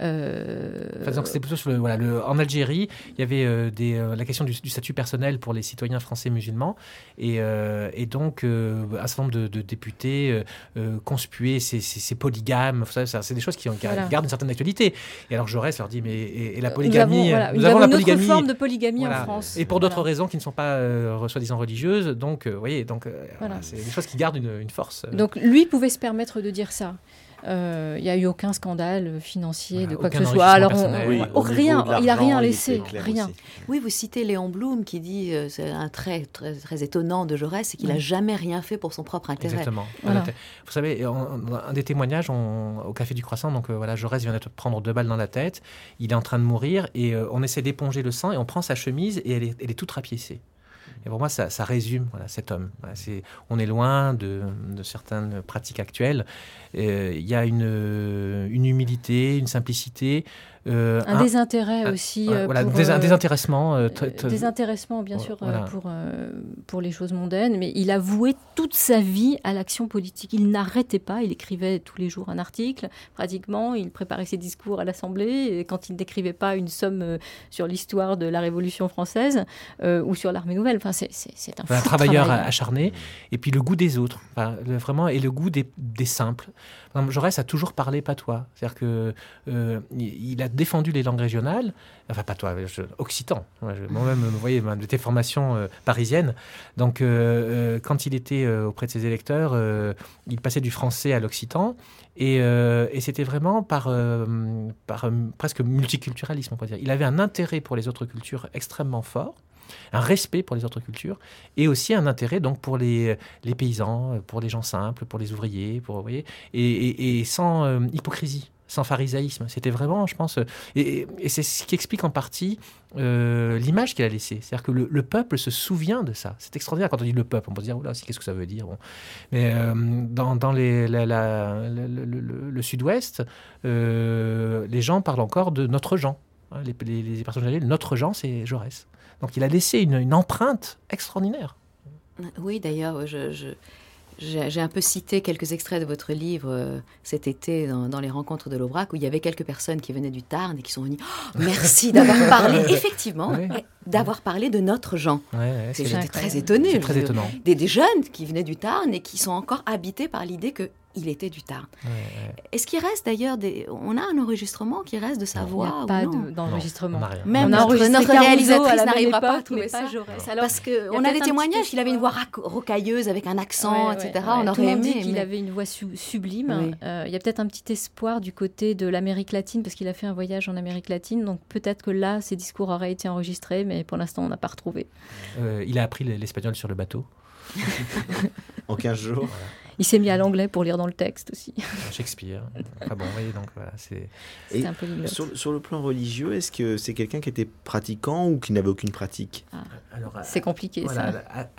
euh, Enfin, donc, c'était plutôt sur le, voilà, le, en Algérie, il y avait euh, des, euh, la question du, du statut personnel pour les citoyens français musulmans. Et, euh, et donc, euh, un certain nombre de, de députés euh, euh, conspuaient ces, ces, ces polygames. Vous savez, ça, c'est des choses qui, ont, qui Voilà. gardent une certaine actualité. Et alors, Jaurès leur dit, mais et, et la nous polygamie avons, voilà, nous nous avons avons la une autre polygamie. forme de polygamie Voilà. en France. Et pour d'autres Voilà. raisons qui ne sont pas euh, soi-disant religieuses. Donc, euh, vous voyez, donc, euh, Voilà. voilà, c'est des choses qui gardent une, une force. euh, Donc lui pouvait se permettre de dire ça. Euh, Il n'y a eu aucun scandale financier Voilà, de quoi que aucun ce soit. Alors on- enrichissement personnel. Oui, on- au niveau rien, de il n'a l'argent, rien il laissé, était clair rien. aussi. Oui, vous citez Léon Blum qui dit, euh, c'est un trait très, très, étonnant de Jaurès, c'est qu'il n'a Oui. jamais rien fait pour son propre intérêt. Exactement. Voilà. Vous savez, en- en- un des témoignages on- au Café du Croissant, donc euh, voilà, Jaurès vient de prendre deux balles dans la tête, il est en train de mourir et euh, on essaie d'éponger le sang et on prend sa chemise et elle est, elle est toute rapiécée. Et pour moi, ça, ça résume voilà, cet homme. Voilà, c'est, on est loin de, de certaines pratiques actuelles. Euh, Il y a une, une humilité, une simplicité. euh, Un désintérêt un- aussi. ouais, euh, voilà, pour, des, un euh, désintéressement. euh, euh, très- très- désintéressement, bien Ouais, sûr, voilà. euh, pour, euh, pour les choses mondaines, mais il a voué toute sa vie à l'action politique. Il n'arrêtait pas, il écrivait tous les jours un article, pratiquement, il préparait ses discours à l'Assemblée, et quand il n'écrivait pas une somme euh, sur l'histoire de la Révolution française euh, ou sur l'Armée nouvelle. Enfin, c'est, c'est, c'est un Voilà, un fou travailleur travail. acharné, et puis le goût des autres, enfin, le- vraiment, et le goût des, des simples. Par exemple, Jaurès a toujours parlé patois, c'est-à-dire que euh, il il a défendu les langues régionales, enfin patois, je- occitan. Moi, je- Moi-même, vous voyez, ma- de tes formations euh, parisiennes. Donc, euh, euh, quand il était euh, auprès de ses électeurs, euh, il passait du français à l'occitan, et, euh, et c'était vraiment par, euh, par euh, presque multiculturalisme, on peut dire. Il avait un intérêt pour les autres cultures extrêmement fort, un respect pour les autres cultures et aussi un intérêt donc pour les, les paysans, pour les gens simples, pour les ouvriers, pour, vous voyez, et, et- et sans euh, hypocrisie, sans pharisaïsme. C'était vraiment, je pense, euh, et, et c'est ce qui explique en partie euh, l'image qu'il a laissée. C'est-à-dire que le, le peuple se souvient de ça. C'est extraordinaire quand on dit le peuple. On peut se dire, oula, qu'est-ce que ça veut dire bon. Mais euh, dans, dans les, la- la- le, le- le- le sud-ouest, euh, les gens parlent encore de notre Jean. Hein, les, les, les personnes âgées, notre Jean, c'est Jaurès. Donc il a laissé une, une empreinte extraordinaire. Oui, d'ailleurs, je, je- j'ai, j'ai un peu cité quelques extraits de votre livre euh, cet été dans, dans les rencontres de l'Aubrac, où il y avait quelques personnes qui venaient du Tarn et qui sont venues oh, « Merci d'avoir parlé, effectivement, Oui. d'avoir parlé de notre Jean Ouais, ouais, ». C'est- c'est- J'étais incroyable. très étonnée. c'est très Je- étonnant. Des, des jeunes qui venaient du Tarn et qui sont encore habités par l'idée qu'il était du Tarn. Ouais, ouais. Est-ce qu'il reste d'ailleurs des... On a un enregistrement qui reste de sa Non. Il voix n'y a ou pas non de- d'enregistrement. On n'a rien. Même On a notre, enregistré notre Caruso à réalisatrice la même n'arrivera pas à époque, trouver mais ça. pas Jaurès. Non. Alors, Parce qu'on il y a a peut-être des un témoignages petit qu'il avait une espoir. voix rac- rocailleuse avec un accent, Ouais, ouais, et cetera. ouais. On Tout le aurait monde aimé. dit qu'il mais- avait une voix su- sublime. Oui. Euh, Il y a peut-être un petit espoir du côté de l'Amérique latine, parce qu'il a fait un voyage en Amérique latine. Donc peut-être que là, ses discours auraient été enregistrés, mais pour l'instant, on n'a pas retrouvé. Euh, il a appris l'espagnol sur le bateau, En quinze jours. Il s'est mis à l'anglais pour lire dans le texte aussi. Shakespeare. Enfin bon, vous voyez, donc voilà, c'est... C'était Et un peu polyglotte. Sur, sur le plan religieux, est-ce que c'est quelqu'un qui était pratiquant ou qui n'avait aucune pratique? Alors, à- C'est compliqué, voilà, ça. à, à-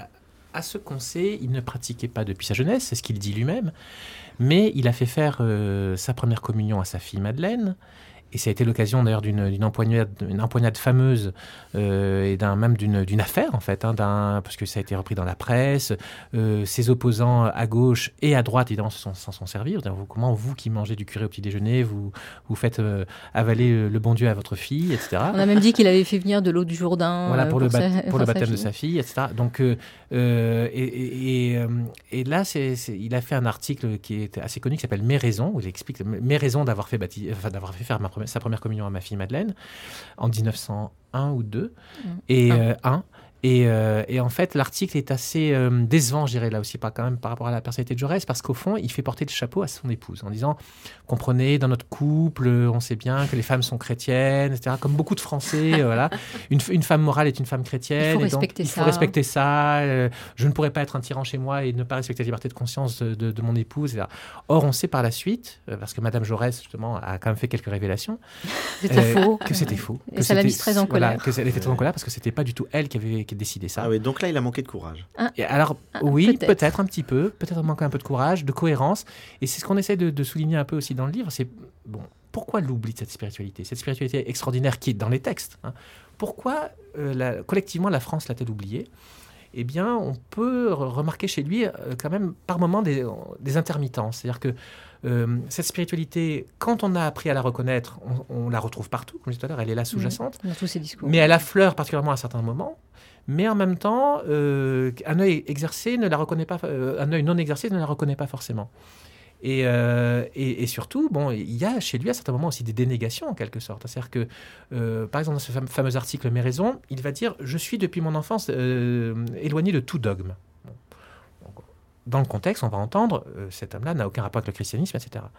à ce qu'on sait, il ne pratiquait pas depuis sa jeunesse, c'est ce qu'il dit lui-même, mais il a fait faire euh, sa première communion à sa fille Madeleine. Et ça a été l'occasion d'ailleurs d'une, d'une empoignade, une empoignade fameuse euh, et d'un, même d'une, d'une affaire en fait, hein, d'un, parce que ça a été repris dans la presse. Euh, ses opposants à gauche et à droite évidemment s'en sont, sont servis. Vous, comment vous qui mangez du curé au petit déjeuner, vous vous faites euh, avaler le bon Dieu à votre fille, et cetera. On a même dit qu'il avait fait venir de l'eau du Jourdain. Voilà pour, euh, le, pour, bat- sa, pour pour le sa baptême fille. de sa fille, et cetera. Donc euh, euh, et, et, et, euh, et là c'est, c'est, il a fait un article qui est assez connu qui s'appelle Mes raisons, où il explique mes raisons d'avoir fait baptiser, enfin, d'avoir fait faire ma première, sa première communion à ma fille Madeleine en dix-neuf cent un ou deux Mmh. et un. euh, un et, euh, et en fait l'article est assez euh, décevant, je dirais là aussi pas quand même par rapport à la personnalité de Jaurès, parce qu'au fond il fait porter le chapeau à son épouse en disant comprenez, dans notre couple on sait bien que les femmes sont chrétiennes, etc., comme beaucoup de Français. euh, voilà, une, une femme morale est une femme chrétienne, Il faut et donc, respecter il ça. faut respecter ça. euh, je ne pourrais pas être un tyran chez moi et ne pas respecter la liberté de conscience de, de, de mon épouse, et cetera. Or on sait par la suite, euh, parce que Madame Jaurès justement a quand même fait quelques révélations, C'était euh, faux. que c'était faux. Et que ça l'a c'était- mise très en voilà, colère. que ça- elle était très en colère parce que c'était pas du tout elle qui avait qui décidé ça. Ah oui, donc là, il a manqué de courage. Et alors, Ah, oui, peut-être. peut-être. un petit peu, peut-être manquer un peu de courage, de cohérence. Et c'est ce qu'on essaie de, de souligner un peu aussi dans le livre, c'est, bon, pourquoi l'oubli de cette spiritualité, cette spiritualité extraordinaire qui est dans les textes, hein. Pourquoi, euh, la- collectivement, la France l'a-t-elle oubliée ? Eh bien, on peut re- remarquer chez lui, euh, quand même, par moments, des, des intermittences. C'est-à-dire que euh, cette spiritualité, quand on a appris à la reconnaître, on, on la retrouve partout, comme je disais tout à l'heure, elle est là sous-jacente. Dans tous ces discours. Mais elle affleure particulièrement à certains moments. Mais en même temps, euh, un œil exercé ne la reconnaît pas, euh, un œil non exercé ne la reconnaît pas forcément. Et, euh, et, et surtout, bon, il y a chez lui à certains moments aussi des dénégations en quelque sorte. C'est-à-dire que, euh, par exemple, dans ce fam- fameux article Mes raisons, il va dire « Je suis depuis mon enfance euh, éloigné de tout dogme ». Bon. Donc, dans le contexte, on va entendre euh, cet homme-là n'a aucun rapport avec le christianisme, et cetera.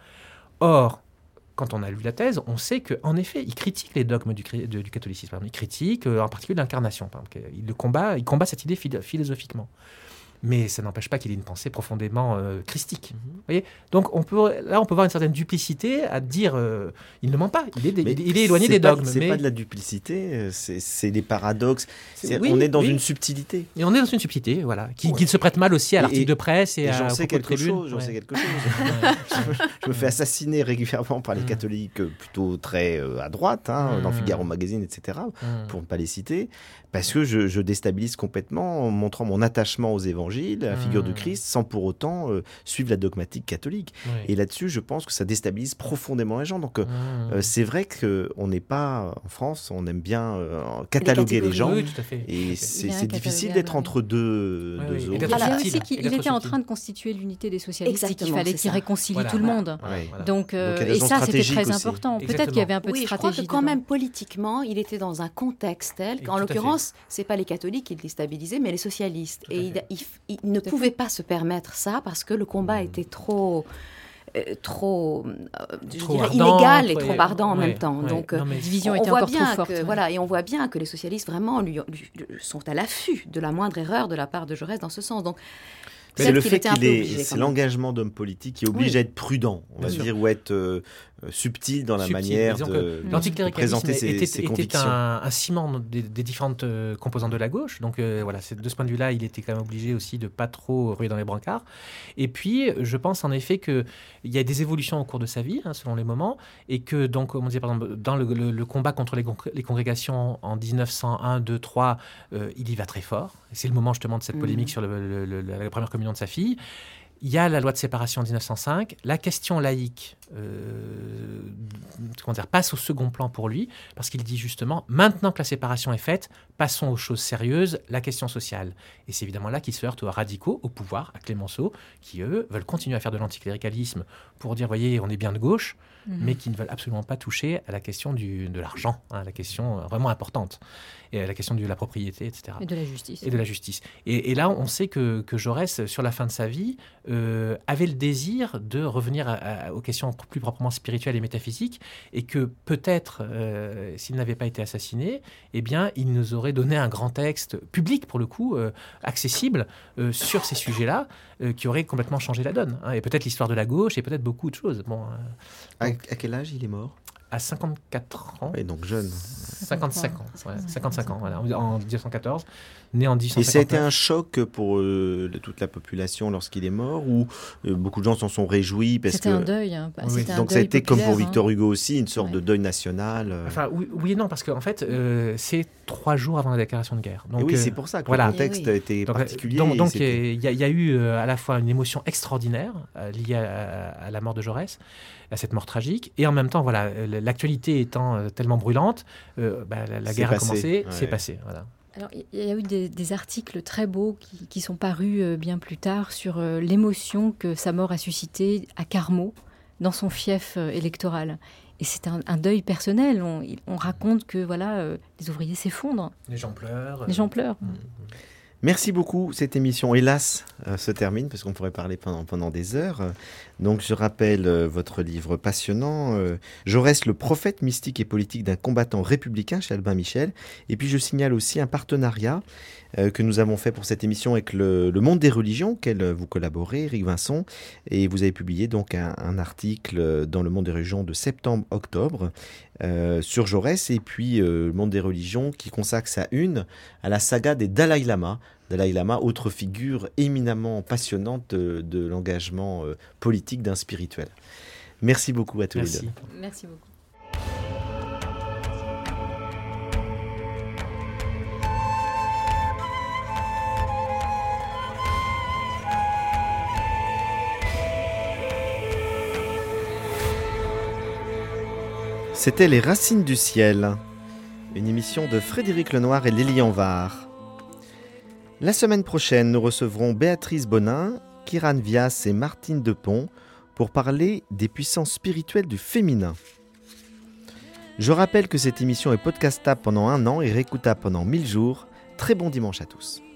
Or, quand on a lu la thèse, on sait qu'en effet, il critique les dogmes du, cri- de- du catholicisme. Par exemple, il critique euh, en particulier l'incarnation. Par exemple. Il, le combat, il combat cette idée philo- philosophiquement. Mais ça n'empêche pas qu'il ait une pensée profondément euh, christique. Vous voyez, donc on peut, là, on peut voir une certaine duplicité à dire euh, il ne ment pas, il est, Mais il, il est éloigné c'est des pas- dogmes. C'est mais pas de la duplicité, euh, c'est, c'est des paradoxes. C'est- oui, on est dans oui. une subtilité. Et on est dans une subtilité, voilà, qui, Ouais. qui se prête mal aussi à Et- l'article et- de presse et, Et à j'en au sais propos de quelque tribune. chose, j'en Ouais. sais quelque chose. Ouais. Je me fais assassiner régulièrement par les Mm. catholiques euh, plutôt très euh, à droite, hein, Mm. dans Figaro Magazine, et cetera, Mm. pour ne pas les citer, parce que je, je déstabilise complètement en montrant mon attachement aux évangiles, à la figure du Mm. Christ, sans pour autant euh, suivre la dogmatique catholique. Ouais. Et là-dessus, je pense que ça déstabilise profondément les gens. Donc, euh, Mm. euh, c'est vrai qu'on n'est pas, en France, on aime bien euh, cataloguer les, catégories. gens. Oui, tout à fait. Et Il c'est, y a un c'est difficile catalogue, d'être ouais. entre deux, Ouais, deux oui. Et zones. Il y d'être a subtil, aussi qu'il et il d'être était en subtil. train de constituer l'unité des socialistes et qu'il Exactement, fallait c'est qu'il ça. réconcilie Voilà, tout le voilà. monde. Voilà, Ouais. voilà. Donc, euh, Donc, il y a des et raisons ça, c'était stratégiques très aussi. important. Peut-être Exactement. qu'il y avait un peu Oui, de je crois stratégie. que quand dedans. même politiquement, il était dans un contexte tel Et qu'en tout à l'occurrence, c'est pas les catholiques qui le déstabilisaient, mais les socialistes. Tout à Et il, fait. il- il ne Tout à pouvait pas se permettre ça parce que le combat Mm. était trop, euh, trop, euh, je Trop dirais ardent, illégal et trop- trop ardent en ouais, même temps. ouais. Donc, Non, euh, mais- La division on, était on voit encore bien trop forte. que ouais. voilà, et on voit bien que les socialistes vraiment lui, lui- sont à l'affût de la moindre erreur de la part de Jaurès dans ce sens. Donc C'est peut-être le qu'il fait était un qu'il peu est, obligé, c'est quand même. l'engagement d'homme politique qui oblige Oui. à être prudent, on va Bien sûr. dire, ou à être euh, euh, subtil dans la Subtil. manière Disons de, que de L'anticléricalisme présenter ses, était, ses était convictions. un, un ciment des, des différentes euh, composantes de la gauche. Donc euh, voilà, c'est, de ce point de vue-là, il était quand même obligé aussi de pas trop ruer dans les brancards. Et puis, je pense en effet qu'il y a des évolutions au cours de sa vie, hein, selon les moments, et que donc, comme on disait par exemple, dans le, le- le combat contre les, congré- les congrégations en dix-neuf cent un, deux, trois, euh, il y va très fort. Et c'est le moment justement de cette Mhm. polémique sur le- le- le- la première communion de sa fille. Il y a la loi de séparation en dix-neuf cent cinq. La question laïque euh, comment dire, passe au second plan pour lui, parce qu'il dit justement, maintenant que la séparation est faite, passons aux choses sérieuses, la question sociale. Et c'est évidemment là qu'il se heurte aux radicaux, au pouvoir, à Clémenceau, qui eux veulent continuer à faire de l'anticléricalisme pour dire, voyez, on est bien de gauche, Mhm. mais qui ne veulent absolument pas toucher à la question du, de l'argent, hein, la question vraiment importante, et à la question de la propriété, et cetera Et de la justice. et de la justice. Et, et là, on sait que, que Jaurès, sur la fin de sa vie, euh, avait le désir de revenir à- à- aux questions plus proprement spirituelles et métaphysiques, et que peut-être, euh, s'il n'avait pas été assassiné, eh bien, il nous aurait donné un grand texte public, pour le coup, euh, accessible, euh, sur ces sujets-là, euh, qui aurait complètement changé la donne. hein. Et peut-être l'histoire de la gauche, et peut-être beaucoup de choses. Bon, euh, À, à quel âge il est mort ? à cinquante-quatre ans. Et donc jeune. cinquante-cinq ans, ouais, cinquante-cinq ans, voilà, en dix-neuf cent quatorze, né en dix-neuf cent cinquante-neuf. Et ça a été un choc pour euh, toute la population lorsqu'il est mort, ou euh, beaucoup de gens s'en sont réjouis parce C'était que... un deuil. Hein. Oui. C'était donc un ça a deuil été comme pour hein. Victor Hugo aussi, une sorte ouais. de deuil national. Euh... Enfin oui, oui et non, parce qu'en fait, euh, c'est trois jours avant la déclaration de guerre. Donc, et oui, euh, c'est pour ça que voilà. le contexte oui. a été donc, particulier. Donc, donc il y, y a eu euh, à la fois une émotion extraordinaire euh, liée à, à la mort de Jaurès, à cette mort tragique, et en même temps, voilà, l'actualité étant euh, tellement brûlante, euh, bah, la, la guerre passé. a commencé, ouais. c'est passé. Voilà. Alors, il y a eu des, des articles très beaux qui, qui sont parus euh, bien plus tard sur euh, l'émotion que sa mort a suscité à Carmaux, dans son fief euh, électoral. Et c'est un, un deuil personnel. On, on raconte que voilà, euh, les ouvriers s'effondrent. Les gens pleurent. Les gens pleurent. Mmh. Merci beaucoup. Cette émission, hélas, euh, se termine parce qu'on pourrait parler pendant, pendant des heures. Donc, je rappelle euh, votre livre passionnant, euh, Jaurès, le prophète mystique et politique d'un combattant républicain, chez Albin Michel. Et puis, je signale aussi un partenariat euh, que nous avons fait pour cette émission avec le, le Monde des religions, auquel vous collaborez, Éric Vincent. Et vous avez publié donc un, un article dans le Monde des religions de septembre-octobre euh, sur Jaurès. Et puis, euh, le Monde des religions qui consacre sa une à la saga des Dalai Lama. Dalai Lama, autre figure éminemment passionnante de, de l'engagement euh, politique d'un spirituel. Merci beaucoup à tous Merci. les deux. Merci beaucoup. C'était Les Racines du Ciel, une émission de Frédéric Lenoir et Lélie Anvar. La semaine prochaine, nous recevrons Béatrice Bonin, Kiran Vyas et Martine Depont pour parler des puissances spirituelles du féminin. Je rappelle que cette émission est podcastable pendant un an et réécoutable pendant mille jours. Très bon dimanche à tous.